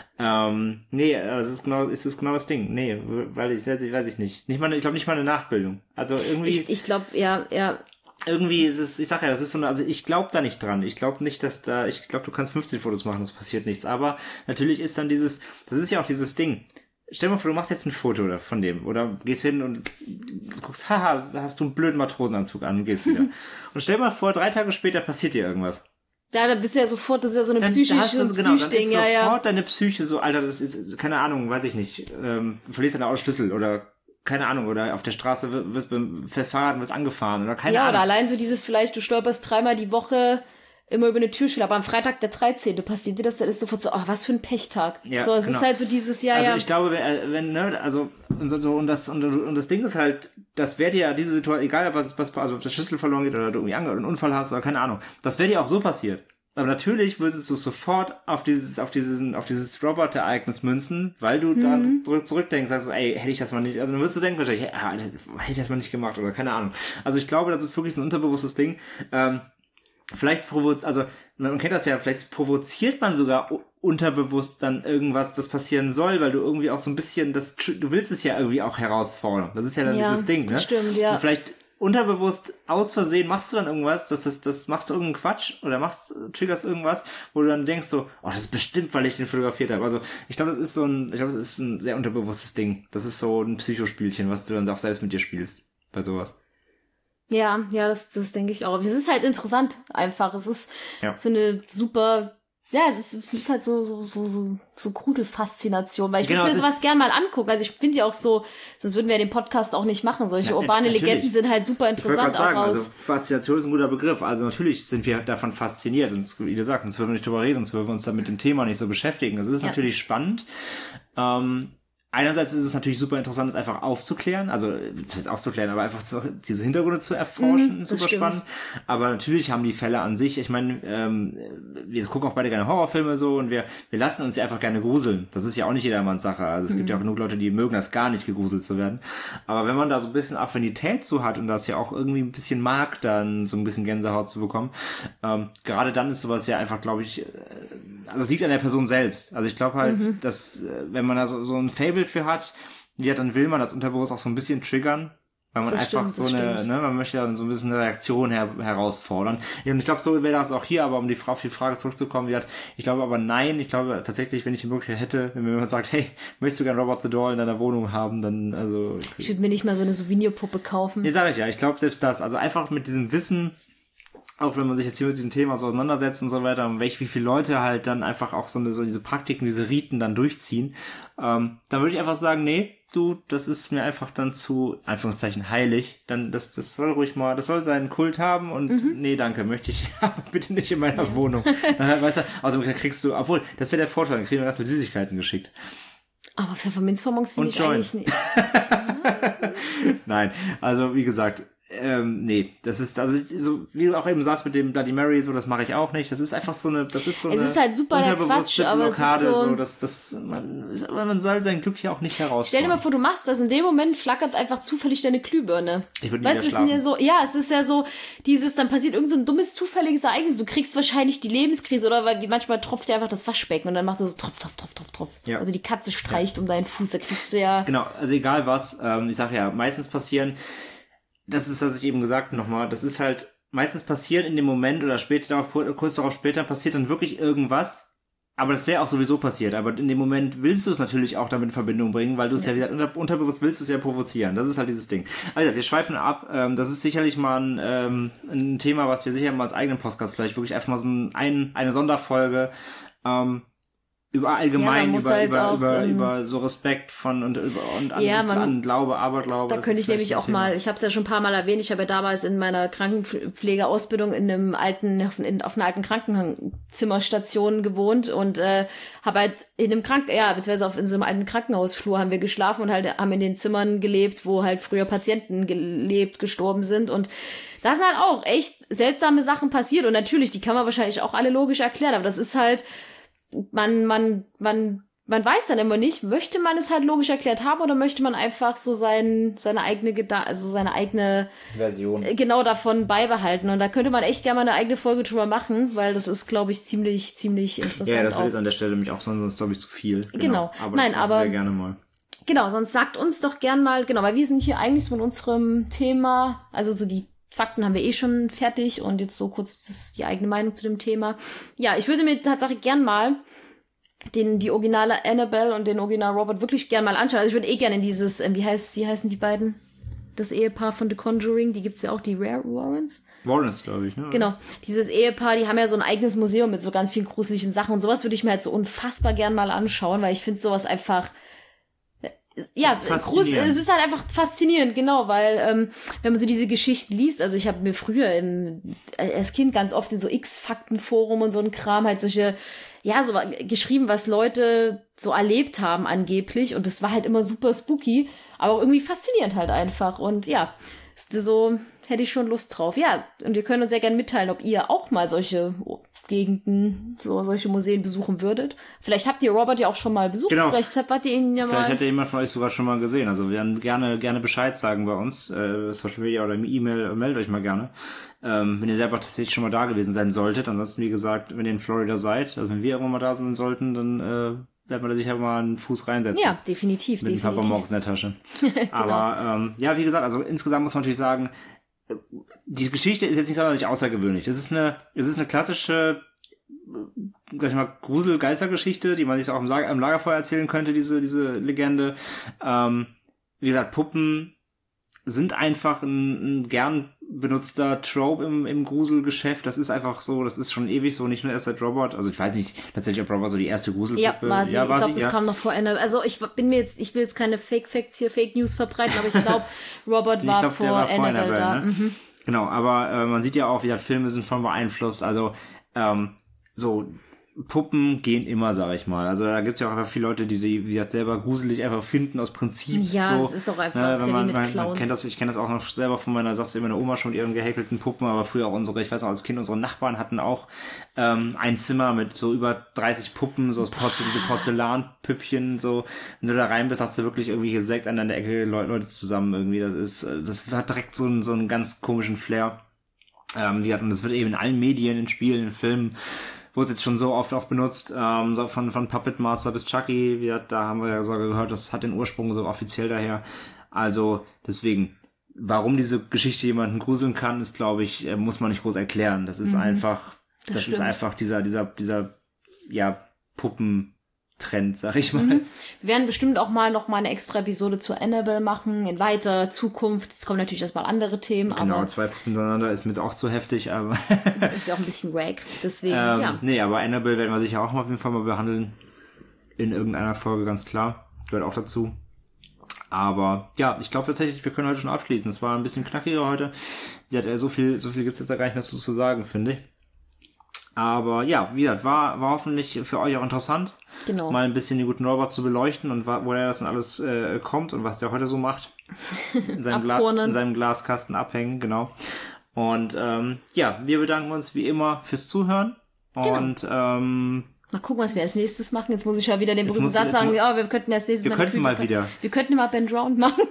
Ähm, nee, es ist genau, es ist genau das Ding. Nee, weil ich, weiß ich nicht. Nicht mal, ich glaube nicht mal eine Nachbildung. Also irgendwie. Ich, ich glaube, ja, ja. Irgendwie ist es, ich sag ja, das ist so eine, also ich glaube da nicht dran. Ich glaube nicht, dass da, ich glaube, du kannst fünfzehn Fotos machen, es passiert nichts. Aber natürlich ist dann dieses, das ist ja auch dieses Ding. Stell dir mal vor, du machst jetzt ein Foto von dem oder gehst hin und guckst, haha, hast du einen blöden Matrosenanzug an und gehst wieder. Und stell dir mal vor, drei Tage später passiert dir irgendwas. Ja, dann bist du ja sofort, das ist ja so eine dann, psychische hast du, genau, dann ist ja, sofort ja. deine Psyche so, Alter, das ist, keine Ahnung, weiß ich nicht, ähm, du verlierst deinen Autoschlüssel oder keine Ahnung, oder auf der Straße wirst beim Festfahrrad wirst angefahren oder keine ja, Ahnung. Ja, oder allein so dieses vielleicht, du stolperst dreimal die Woche immer über eine Türschwelle, aber am Freitag der dreizehnte passiert dir das, dann ist sofort so, oh, was für ein Pechtag. Ja, so, es genau. ist halt so dieses Jahr, also ja. Also ich glaube, wenn, wenn ne, also und, so, und das und, und das Ding ist halt, das wäre dir ja diese Situation, egal was was also ob der Schlüssel verloren geht oder du irgendwie einen Unfall hast oder keine Ahnung, das wäre dir auch so passiert. Aber natürlich würdest du sofort auf dieses, auf dieses, auf dieses Robot-Ereignis münzen, weil du mhm. dann zurück, zurückdenkst, sagst so, ey, hätte ich das mal nicht, also dann würdest du denken wahrscheinlich, ja, hätte ich das mal nicht gemacht oder keine Ahnung. Also ich glaube, das ist wirklich so ein unterbewusstes Ding. Ähm, vielleicht provoziert, also man kennt das ja, vielleicht provoziert man sogar unterbewusst dann irgendwas, das passieren soll, weil du irgendwie auch so ein bisschen, das, du willst es ja irgendwie auch herausfordern. Das ist ja dann ja, dieses Ding, ne? Das stimmt, ja. Und vielleicht unterbewusst aus Versehen machst du dann irgendwas, das ist, das machst du irgendeinen Quatsch oder machst, triggerst irgendwas, wo du dann denkst so, oh, das ist bestimmt, weil ich den fotografiert habe. Also ich glaube, das ist so ein, ich glaube, das ist ein sehr unterbewusstes Ding. Das ist so ein Psychospielchen, was du dann auch selbst mit dir spielst bei sowas. Ja, ja, das, das denke ich auch. Aber es ist halt interessant einfach. Es ist ja. so eine super. Ja, es ist, es ist halt so, so, so, so, so Gruselfaszination, weil ich genau, würde mir sowas gern mal angucken. Also ich finde ja auch so, sonst würden wir ja den Podcast auch nicht machen. Solche ja, urbane natürlich. Legenden sind halt super interessant. Ich sagen, auch aus. Also Faszination ist ein guter Begriff. Also natürlich sind wir davon fasziniert. Sonst, wie gesagt, sonst würden wir nicht drüber reden, sonst würden wir uns dann mit dem Thema nicht so beschäftigen. Das ist ja. natürlich spannend. Ähm, Einerseits ist es natürlich super interessant, es einfach aufzuklären, also das heißt aufzuklären, aber einfach zu, diese Hintergründe zu erforschen, mm, ist super stimmt. spannend. Aber natürlich haben die Fälle an sich, ich meine, ähm, wir gucken auch beide gerne Horrorfilme so und wir wir lassen uns ja einfach gerne gruseln. Das ist ja auch nicht jedermanns Sache. Also es mm. gibt ja auch genug Leute, die mögen das gar nicht, gegruselt zu werden. Aber wenn man da so ein bisschen Affinität zu hat und das ja auch irgendwie ein bisschen mag, dann so ein bisschen Gänsehaut zu bekommen, ähm, gerade dann ist sowas ja einfach, glaube ich, äh, also es liegt an der Person selbst. Also ich glaube halt, mhm. dass äh, wenn man da so, so ein Fable für hat, ja, dann will man das unterbewusst auch so ein bisschen triggern, weil man das einfach stimmt, so eine, stimmt. ne, man möchte dann so ein bisschen eine Reaktion her, herausfordern. Und ich glaube, so wäre das auch hier, aber um die Frau auf die Frage zurückzukommen, wie hat, ich glaube aber nein, ich glaube tatsächlich, wenn ich die Möglichkeit hätte, wenn mir jemand sagt, hey, möchtest du gerne Robert the Doll in deiner Wohnung haben, dann, also. Ich würde mir nicht mal so eine Souvenirpuppe kaufen. Nee, sag ich ja, ich glaube selbst das, also einfach mit diesem Wissen, auch wenn man sich jetzt hier mit diesem Thema so auseinandersetzt und so weiter, und welch, wie viele Leute halt dann einfach auch so, eine, so diese Praktiken, diese Riten dann durchziehen, ähm, dann würde ich einfach sagen, nee, du, das ist mir einfach dann zu, Anführungszeichen, heilig, dann, das, das soll ruhig mal, das soll seinen Kult haben und mhm. nee, danke, möchte ich aber bitte nicht in meiner ja. Wohnung. Weißt du, also kriegst du, obwohl, das wäre der Vorteil, dann kriegen wir ganz viele Süßigkeiten geschickt. Aber Pfefferminzbonbons finde ich Joints. eigentlich nicht. Nein, also wie gesagt, ähm, nee, das ist, also so wie du auch eben sagst mit dem Bloody Mary, so das mache ich auch nicht. Das ist einfach so eine, das ist so es eine ist halt super der Quatsch, aber Blockade, es ist so, so dass das man, man soll sein Glück ja auch nicht herausfordern. Stell dir mal vor, du machst das, in dem Moment flackert einfach zufällig deine Glühbirne. Ich würde nicht weißt, es ist ja so, ja, es ist ja so dieses, dann passiert irgend so ein dummes zufälliges Ereignis, du kriegst wahrscheinlich die Lebenskrise oder weil manchmal tropft dir einfach das Waschbecken und dann macht er so tropf, tropf, tropf, tropf, tropf. Ja. Also die Katze streicht ja. um deinen Fuß, da kriegst du ja. Genau, also egal was, ähm, ich sag ja, meistens passieren. Das ist, was ich eben gesagt nochmal, das ist halt meistens passiert in dem Moment oder später darauf, kurz darauf später passiert dann wirklich irgendwas, aber das wäre auch sowieso passiert, aber in dem Moment willst du es natürlich auch damit in Verbindung bringen, weil du es ja, ja wieder unter, unterbewusst willst du es ja provozieren, das ist halt dieses Ding. Also wir schweifen ab, ähm, das ist sicherlich mal ein, ähm, ein Thema, was wir sicher mal als eigenen Podcast vielleicht wirklich einfach mal so ein, eine Sonderfolge ähm, über allgemein, ja, über, halt über, auch, über, ähm, über so Respekt von und über und an, ja, man, an Glaube, Aberglaube. Da könnte ich nämlich auch mal, ich habe es ja schon ein paar Mal erwähnt, ich habe ja damals in meiner Krankenpflegeausbildung in einem alten, in, auf einer alten Krankenzimmerstation gewohnt und äh, habe halt in einem Kranken, ja, beziehungsweise auf in so einem alten Krankenhausflur haben wir geschlafen und halt haben in den Zimmern gelebt, wo halt früher Patienten gelebt, gestorben sind und da sind halt auch echt seltsame Sachen passiert und natürlich, die kann man wahrscheinlich auch alle logisch erklären, aber das ist halt man, man, man, man weiß dann immer nicht, möchte man es halt logisch erklärt haben oder möchte man einfach so sein, seine eigene Geda- also seine eigene Version genau davon beibehalten und da könnte man echt gerne mal eine eigene Folge drüber machen, weil das ist, glaube ich, ziemlich, ziemlich interessant. Ja, das auch. wird jetzt an der Stelle nämlich auch sonst, glaube ich, zu viel. Genau. genau. Aber Nein, das aber wir gerne mal. Genau, sonst sagt uns doch gern mal, genau, weil wir sind hier eigentlich von unserem Thema, also so die Fakten haben wir eh schon fertig und jetzt so kurz das, die eigene Meinung zu dem Thema. Ja, ich würde mir tatsächlich gern mal den, die originale Annabelle und den original Robert wirklich gern mal anschauen. Also ich würde eh gerne in dieses, äh, wie heißt, wie heißen die beiden? Das Ehepaar von The Conjuring, die gibt's ja auch, die Rare Warrens. Warrens, glaube ich, ne? Genau. Dieses Ehepaar, die haben ja so ein eigenes Museum mit so ganz vielen gruseligen Sachen und sowas würde ich mir halt so unfassbar gern mal anschauen, weil ich finde sowas einfach ja, groß, es ist halt einfach faszinierend, genau, weil ähm, wenn man so diese Geschichten liest, also ich habe mir früher im, als Kind ganz oft in so X-Fakten-Forum und so ein Kram halt solche, ja, so geschrieben, was Leute so erlebt haben angeblich und das war halt immer super spooky, aber auch irgendwie faszinierend halt einfach und ja, so hätte ich schon Lust drauf. Ja, und ihr könnt uns ja gerne mitteilen, ob ihr auch mal solche Gegenden, so solche Museen besuchen würdet. Vielleicht habt ihr Robert ja auch schon mal besucht. Genau. Vielleicht habt ihr ihn ja Vielleicht mal... hätte jemand von euch sogar schon mal gesehen. Also wir werden gerne gerne Bescheid sagen bei uns, äh, Social Media oder E-Mail, meldet euch mal gerne. Ähm, wenn ihr selber tatsächlich schon mal da gewesen sein solltet. Ansonsten, wie gesagt, wenn ihr in Florida seid, also wenn wir irgendwann mal da sein sollten, dann äh, werden wir da sicher mal einen Fuß reinsetzen. Ja, definitiv. Mit definitiv. ein paar Bonbons in der Tasche. Genau. Aber ähm, ja, wie gesagt, also insgesamt muss man natürlich sagen, die Geschichte ist jetzt nicht sonderlich außergewöhnlich. Es ist eine, es ist eine klassische, sag ich mal, Grusel-Geistergeschichte, die man sich auch im, Lager, im Lagerfeuer erzählen könnte, diese, diese Legende. Ähm, wie gesagt, Puppen sind einfach ein, ein gern benutzter Trope im, im Gruselgeschäft. Das ist einfach so, das ist schon ewig so, nicht nur erst seit Robert. Also ich weiß nicht tatsächlich, ob Robert so die erste Gruselpuppe... Ja, war sie. Ja, war ich glaube, das ja. kam noch vor Annabelle. Also ich bin mir jetzt, ich will jetzt keine Fake Facts hier, Fake News verbreiten, aber ich glaube, Robert war, glaub, vor, war vor Annabelle, Annabelle da. Ne? Mhm. Genau, aber äh, man sieht ja auch, wie gesagt, Filme sind von beeinflusst. Also ähm, so Puppen gehen immer, sag ich mal. Also da gibt's ja auch einfach viele Leute, die die wie gesagt, selber gruselig einfach finden aus Prinzip. Ja, so, es ist auch einfach ne, sehr man, wie mit man, Clowns. Man kennt das, ich kenne das auch noch selber von meiner, sagst du, meiner Oma schon mit ihren gehäkelten Puppen, aber früher auch unsere, ich weiß noch, als Kind, unsere Nachbarn hatten auch ähm, ein Zimmer mit so über dreißig Puppen, so Porzel- diese Porzellanpüppchen, so, wenn du da rein bist, hast du wirklich irgendwie gesägt an der Ecke Leute zusammen irgendwie. Das ist, das hat direkt so einen, so einen ganz komischen Flair. Ähm, wie hat, und das wird eben in allen Medien, in Spielen, in Filmen, wurde jetzt schon so oft oft benutzt, ähm, so von, von Puppet Master bis Chucky, wie hat, da haben wir ja sogar gehört, das hat den Ursprung so offiziell daher. Also deswegen, warum diese Geschichte jemanden gruseln kann, ist, glaube ich, äh, muss man nicht groß erklären. Das ist mhm. einfach, das, das ist einfach dieser, dieser, dieser, ja, Puppentrend, sag ich mal. Mhm. Wir werden bestimmt auch mal noch mal eine extra Episode zur Annabelle machen, in weiter Zukunft. Jetzt kommen natürlich erstmal andere Themen. Genau, aber zwei Puppen hintereinander ist mir auch zu heftig, aber ist ja auch ein bisschen wack, deswegen, ähm, ja. Nee, aber Annabelle werden wir sicher auch mal auf jeden Fall mal behandeln. In irgendeiner Folge, ganz klar. Gehört auch dazu. Aber ja, ich glaube tatsächlich, wir können heute schon abschließen. Es war ein bisschen knackiger heute. Ja, so viel, so viel gibt's jetzt da gar nicht mehr zu, zu sagen, finde ich. Aber ja, wie gesagt, war, war hoffentlich für euch auch interessant, genau. mal ein bisschen den guten Robert zu beleuchten und woher das dann alles äh, kommt und was der heute so macht. In seinem, Gla- in seinem Glaskasten abhängen, genau. Und ähm, ja, wir bedanken uns wie immer fürs Zuhören. Genau. Und ähm, mal gucken, was wir als nächstes machen. Jetzt muss ich ja wieder den berühmten Satz sagen, ja, oh, wir könnten als nächstes wir mal, könnten mal wieder. Wir könnten mal Ben Drowned machen.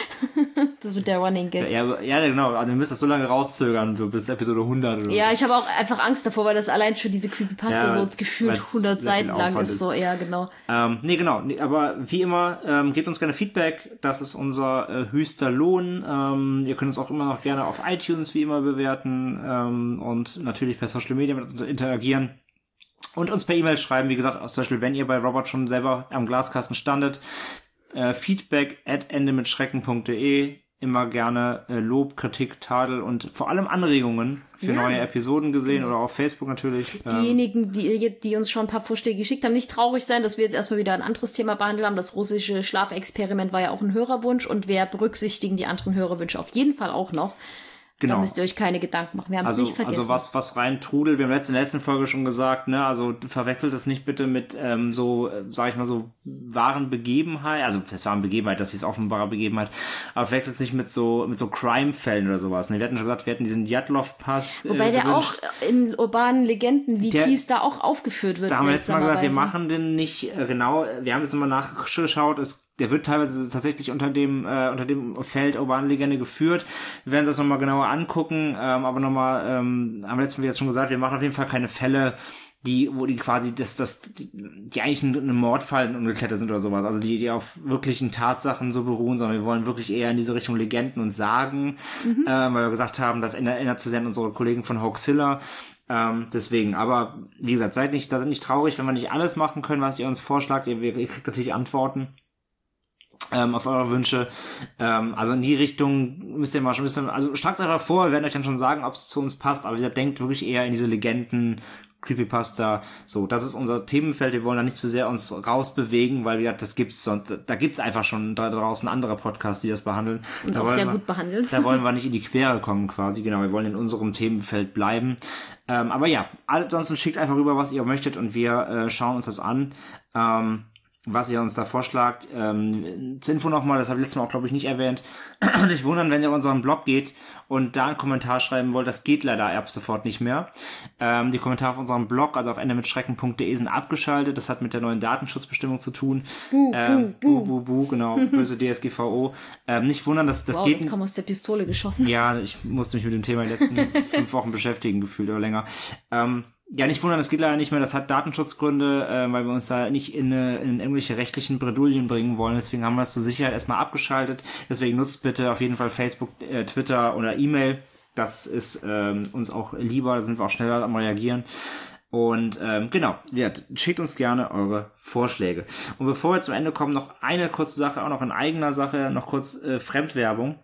Das wird der Running Gag. Ja, ja, genau. Also wir müssen das so lange rauszögern, so bis Episode hundert oder so. Ja, ich habe auch einfach Angst davor, weil das allein schon diese Creepypasta ja, so gefühlt hundert Seiten lang ist. So, ja, genau. Ähm, nee, genau. Nee, aber wie immer, ähm, gebt uns gerne Feedback. Das ist unser äh, höchster Lohn. Ähm, ihr könnt uns auch immer noch gerne auf iTunes wie immer bewerten ähm, und natürlich per Social Media mit uns interagieren. Und uns per E-Mail schreiben, wie gesagt, zum Beispiel, wenn ihr bei Robert schon selber am Glaskasten standet, äh, feedback at endemitschrecken punkt de, immer gerne äh, Lob, Kritik, Tadel und vor allem Anregungen für ja. neue Episoden gesehen oder auf Facebook natürlich. Diejenigen, die, die uns schon ein paar Vorschläge geschickt haben, nicht traurig sein, dass wir jetzt erstmal wieder ein anderes Thema behandelt haben. Das russische Schlafexperiment war ja auch ein Hörerwunsch und wir berücksichtigen die anderen Hörerwünsche auf jeden Fall auch noch. Genau. Da müsst ihr euch keine Gedanken machen. Wir haben es also, nicht vergessen. Also was, was rein trudelt, wir haben in der letzten Folge schon gesagt, ne, also verwechselt es nicht bitte mit ähm, so, sag ich mal so, wahren Begebenheit, also das waren Begebenheit, das ist offenbare Begebenheit, aber verwechselt es nicht mit so mit so Crime-Fällen oder sowas. Ne? Wir hatten schon gesagt, wir hatten diesen Djatlov-Pass. Wobei äh, der auch in urbanen Legenden-Wikis da auch aufgeführt wird. Da haben wir letztes Mal gesagt, wir machen den nicht äh, genau, wir haben jetzt nochmal nachgeschaut, es der wird teilweise tatsächlich unter dem äh, unter dem Feld urbane Legende geführt. Wir werden das nochmal genauer angucken, ähm, aber nochmal, ähm, haben wir letztes Mal jetzt schon gesagt, wir machen auf jeden Fall keine Fälle, die, wo die quasi, das, das, die, die eigentlich eine Mordfall umgeklettert sind oder sowas, also die, die auf wirklichen Tatsachen so beruhen, sondern wir wollen wirklich eher in diese Richtung Legenden und Sagen, mhm. äh, weil wir gesagt haben, das erinnert zu sehr an unsere Kollegen von Hoaxilla. Ähm, deswegen, aber wie gesagt, seid nicht, da sind nicht traurig, wenn wir nicht alles machen können, was ihr uns vorschlagt. Ihr, ihr kriegt natürlich Antworten. Ähm, auf eure Wünsche. Ähm, also in die Richtung müsst ihr mal schon, müsst ihr, also schlagt es einfach vor, wir werden euch dann schon sagen, ob es zu uns passt, aber wie gesagt, denkt wirklich eher in diese Legenden, Creepypasta, so, das ist unser Themenfeld, wir wollen da nicht zu sehr uns rausbewegen, weil wie gesagt, das gibt's, sonst, da gibt's einfach schon da draußen andere Podcasts, die das behandeln. Und da auch sehr wir, gut behandeln. Da wollen wir nicht in die Quere kommen quasi, genau, wir wollen in unserem Themenfeld bleiben. Ähm, aber ja, ansonsten schickt einfach rüber, was ihr möchtet und wir äh, schauen uns das an. Ähm, was ihr uns da vorschlagt. Ähm, zur Info nochmal, das habe ich letztes Mal auch, glaube ich, nicht erwähnt. Nicht wundern, wenn ihr auf unseren Blog geht und da einen Kommentar schreiben wollt, das geht leider ab sofort nicht mehr. Ähm, die Kommentare auf unserem Blog, also auf endemitschrecken punkt de, sind abgeschaltet. Das hat mit der neuen Datenschutzbestimmung zu tun. Buh, ähm, buh, buh, buh, buh, genau, böse D S G V O. Ähm, nicht wundern, dass das wow, geht. Das kam aus der Pistole geschossen. Ja, ich musste mich mit dem Thema in den letzten fünf Wochen beschäftigen, gefühlt oder länger. Ähm, Ja, nicht wundern, das geht leider nicht mehr. Das hat Datenschutzgründe, äh, weil wir uns da nicht in, eine, in irgendwelche rechtlichen Bredouillen bringen wollen. Deswegen haben wir es zur Sicherheit erstmal abgeschaltet. Deswegen nutzt bitte auf jeden Fall Facebook, äh, Twitter oder E-Mail. Das ist ähm, uns auch lieber, da sind wir auch schneller am Reagieren. Und ähm, genau, ja, schickt uns gerne eure Vorschläge. Und bevor wir zum Ende kommen, noch eine kurze Sache, auch noch in eigener Sache, noch kurz äh, Fremdwerbung.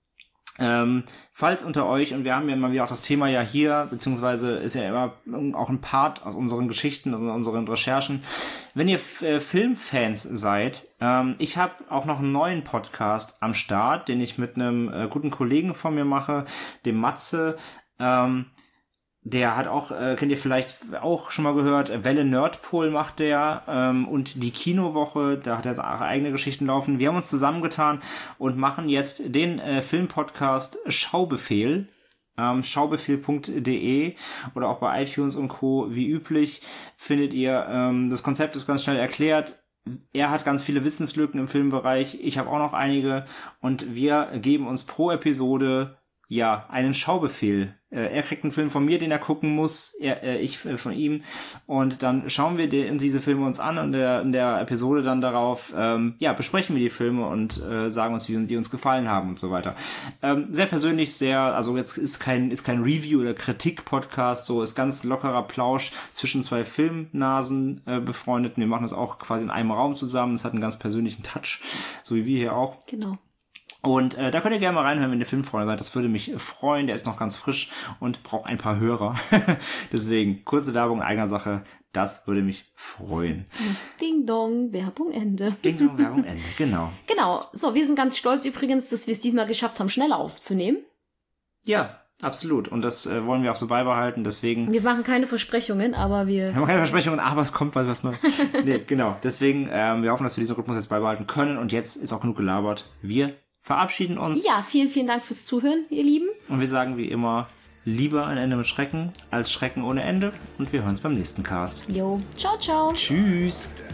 Ähm, falls unter euch, und wir haben ja immer wieder auch das Thema ja hier, beziehungsweise ist ja immer auch ein Part aus unseren Geschichten, aus unseren Recherchen, wenn ihr F- äh, Filmfans seid, ähm, ich habe auch noch einen neuen Podcast am Start, den ich mit einem äh, guten Kollegen von mir mache, dem Matze, ähm, der hat auch, äh, kennt ihr vielleicht auch schon mal gehört, Welle Nerdpol macht der ähm, und die Kinowoche, da hat er seine eigene Geschichten laufen. Wir haben uns zusammengetan und machen jetzt den äh, Filmpodcast Schaubefehl, ähm, schaubefehl punkt de oder auch bei iTunes und Co. wie üblich findet ihr. Ähm, das Konzept ist ganz schnell erklärt. Er hat ganz viele Wissenslücken im Filmbereich, ich habe auch noch einige und wir geben uns pro Episode ja einen Schaubefehl. Er kriegt einen Film von mir, den er gucken muss, er, äh, ich von ihm, und dann schauen wir die, diese Filme uns an und der, in der Episode dann darauf, ähm, ja, besprechen wir die Filme und äh, sagen uns, wie die uns gefallen haben und so weiter. Ähm, sehr persönlich, sehr, also jetzt ist kein ist kein Review- oder Kritik-Podcast, so ist ganz lockerer Plausch zwischen zwei Filmnasen äh, befreundet. Wir machen das auch quasi in einem Raum zusammen, das hat einen ganz persönlichen Touch, so wie wir hier auch. Genau. Und äh, da könnt ihr gerne mal reinhören, wenn ihr Filmfreunde seid. Das würde mich freuen. Der ist noch ganz frisch und braucht ein paar Hörer. Deswegen, kurze Werbung eigener Sache. Das würde mich freuen. Ding Dong, Werbung Ende. Ding Dong, Werbung Ende, genau. Genau. So, wir sind ganz stolz übrigens, dass wir es diesmal geschafft haben, schneller aufzunehmen. Ja, absolut. Und das äh, wollen wir auch so beibehalten. Deswegen. Wir machen keine Versprechungen, aber wir... Wir machen keine Versprechungen, aber es kommt bald was Neues. Nee, genau. Deswegen, ähm, wir hoffen, dass wir diesen Rhythmus jetzt beibehalten können. Und jetzt ist auch genug gelabert. Wir verabschieden uns. Ja, vielen, vielen Dank fürs Zuhören, ihr Lieben. Und wir sagen wie immer, lieber ein Ende mit Schrecken als Schrecken ohne Ende. Und wir hören uns beim nächsten Cast. Jo, ciao, ciao. Tschüss.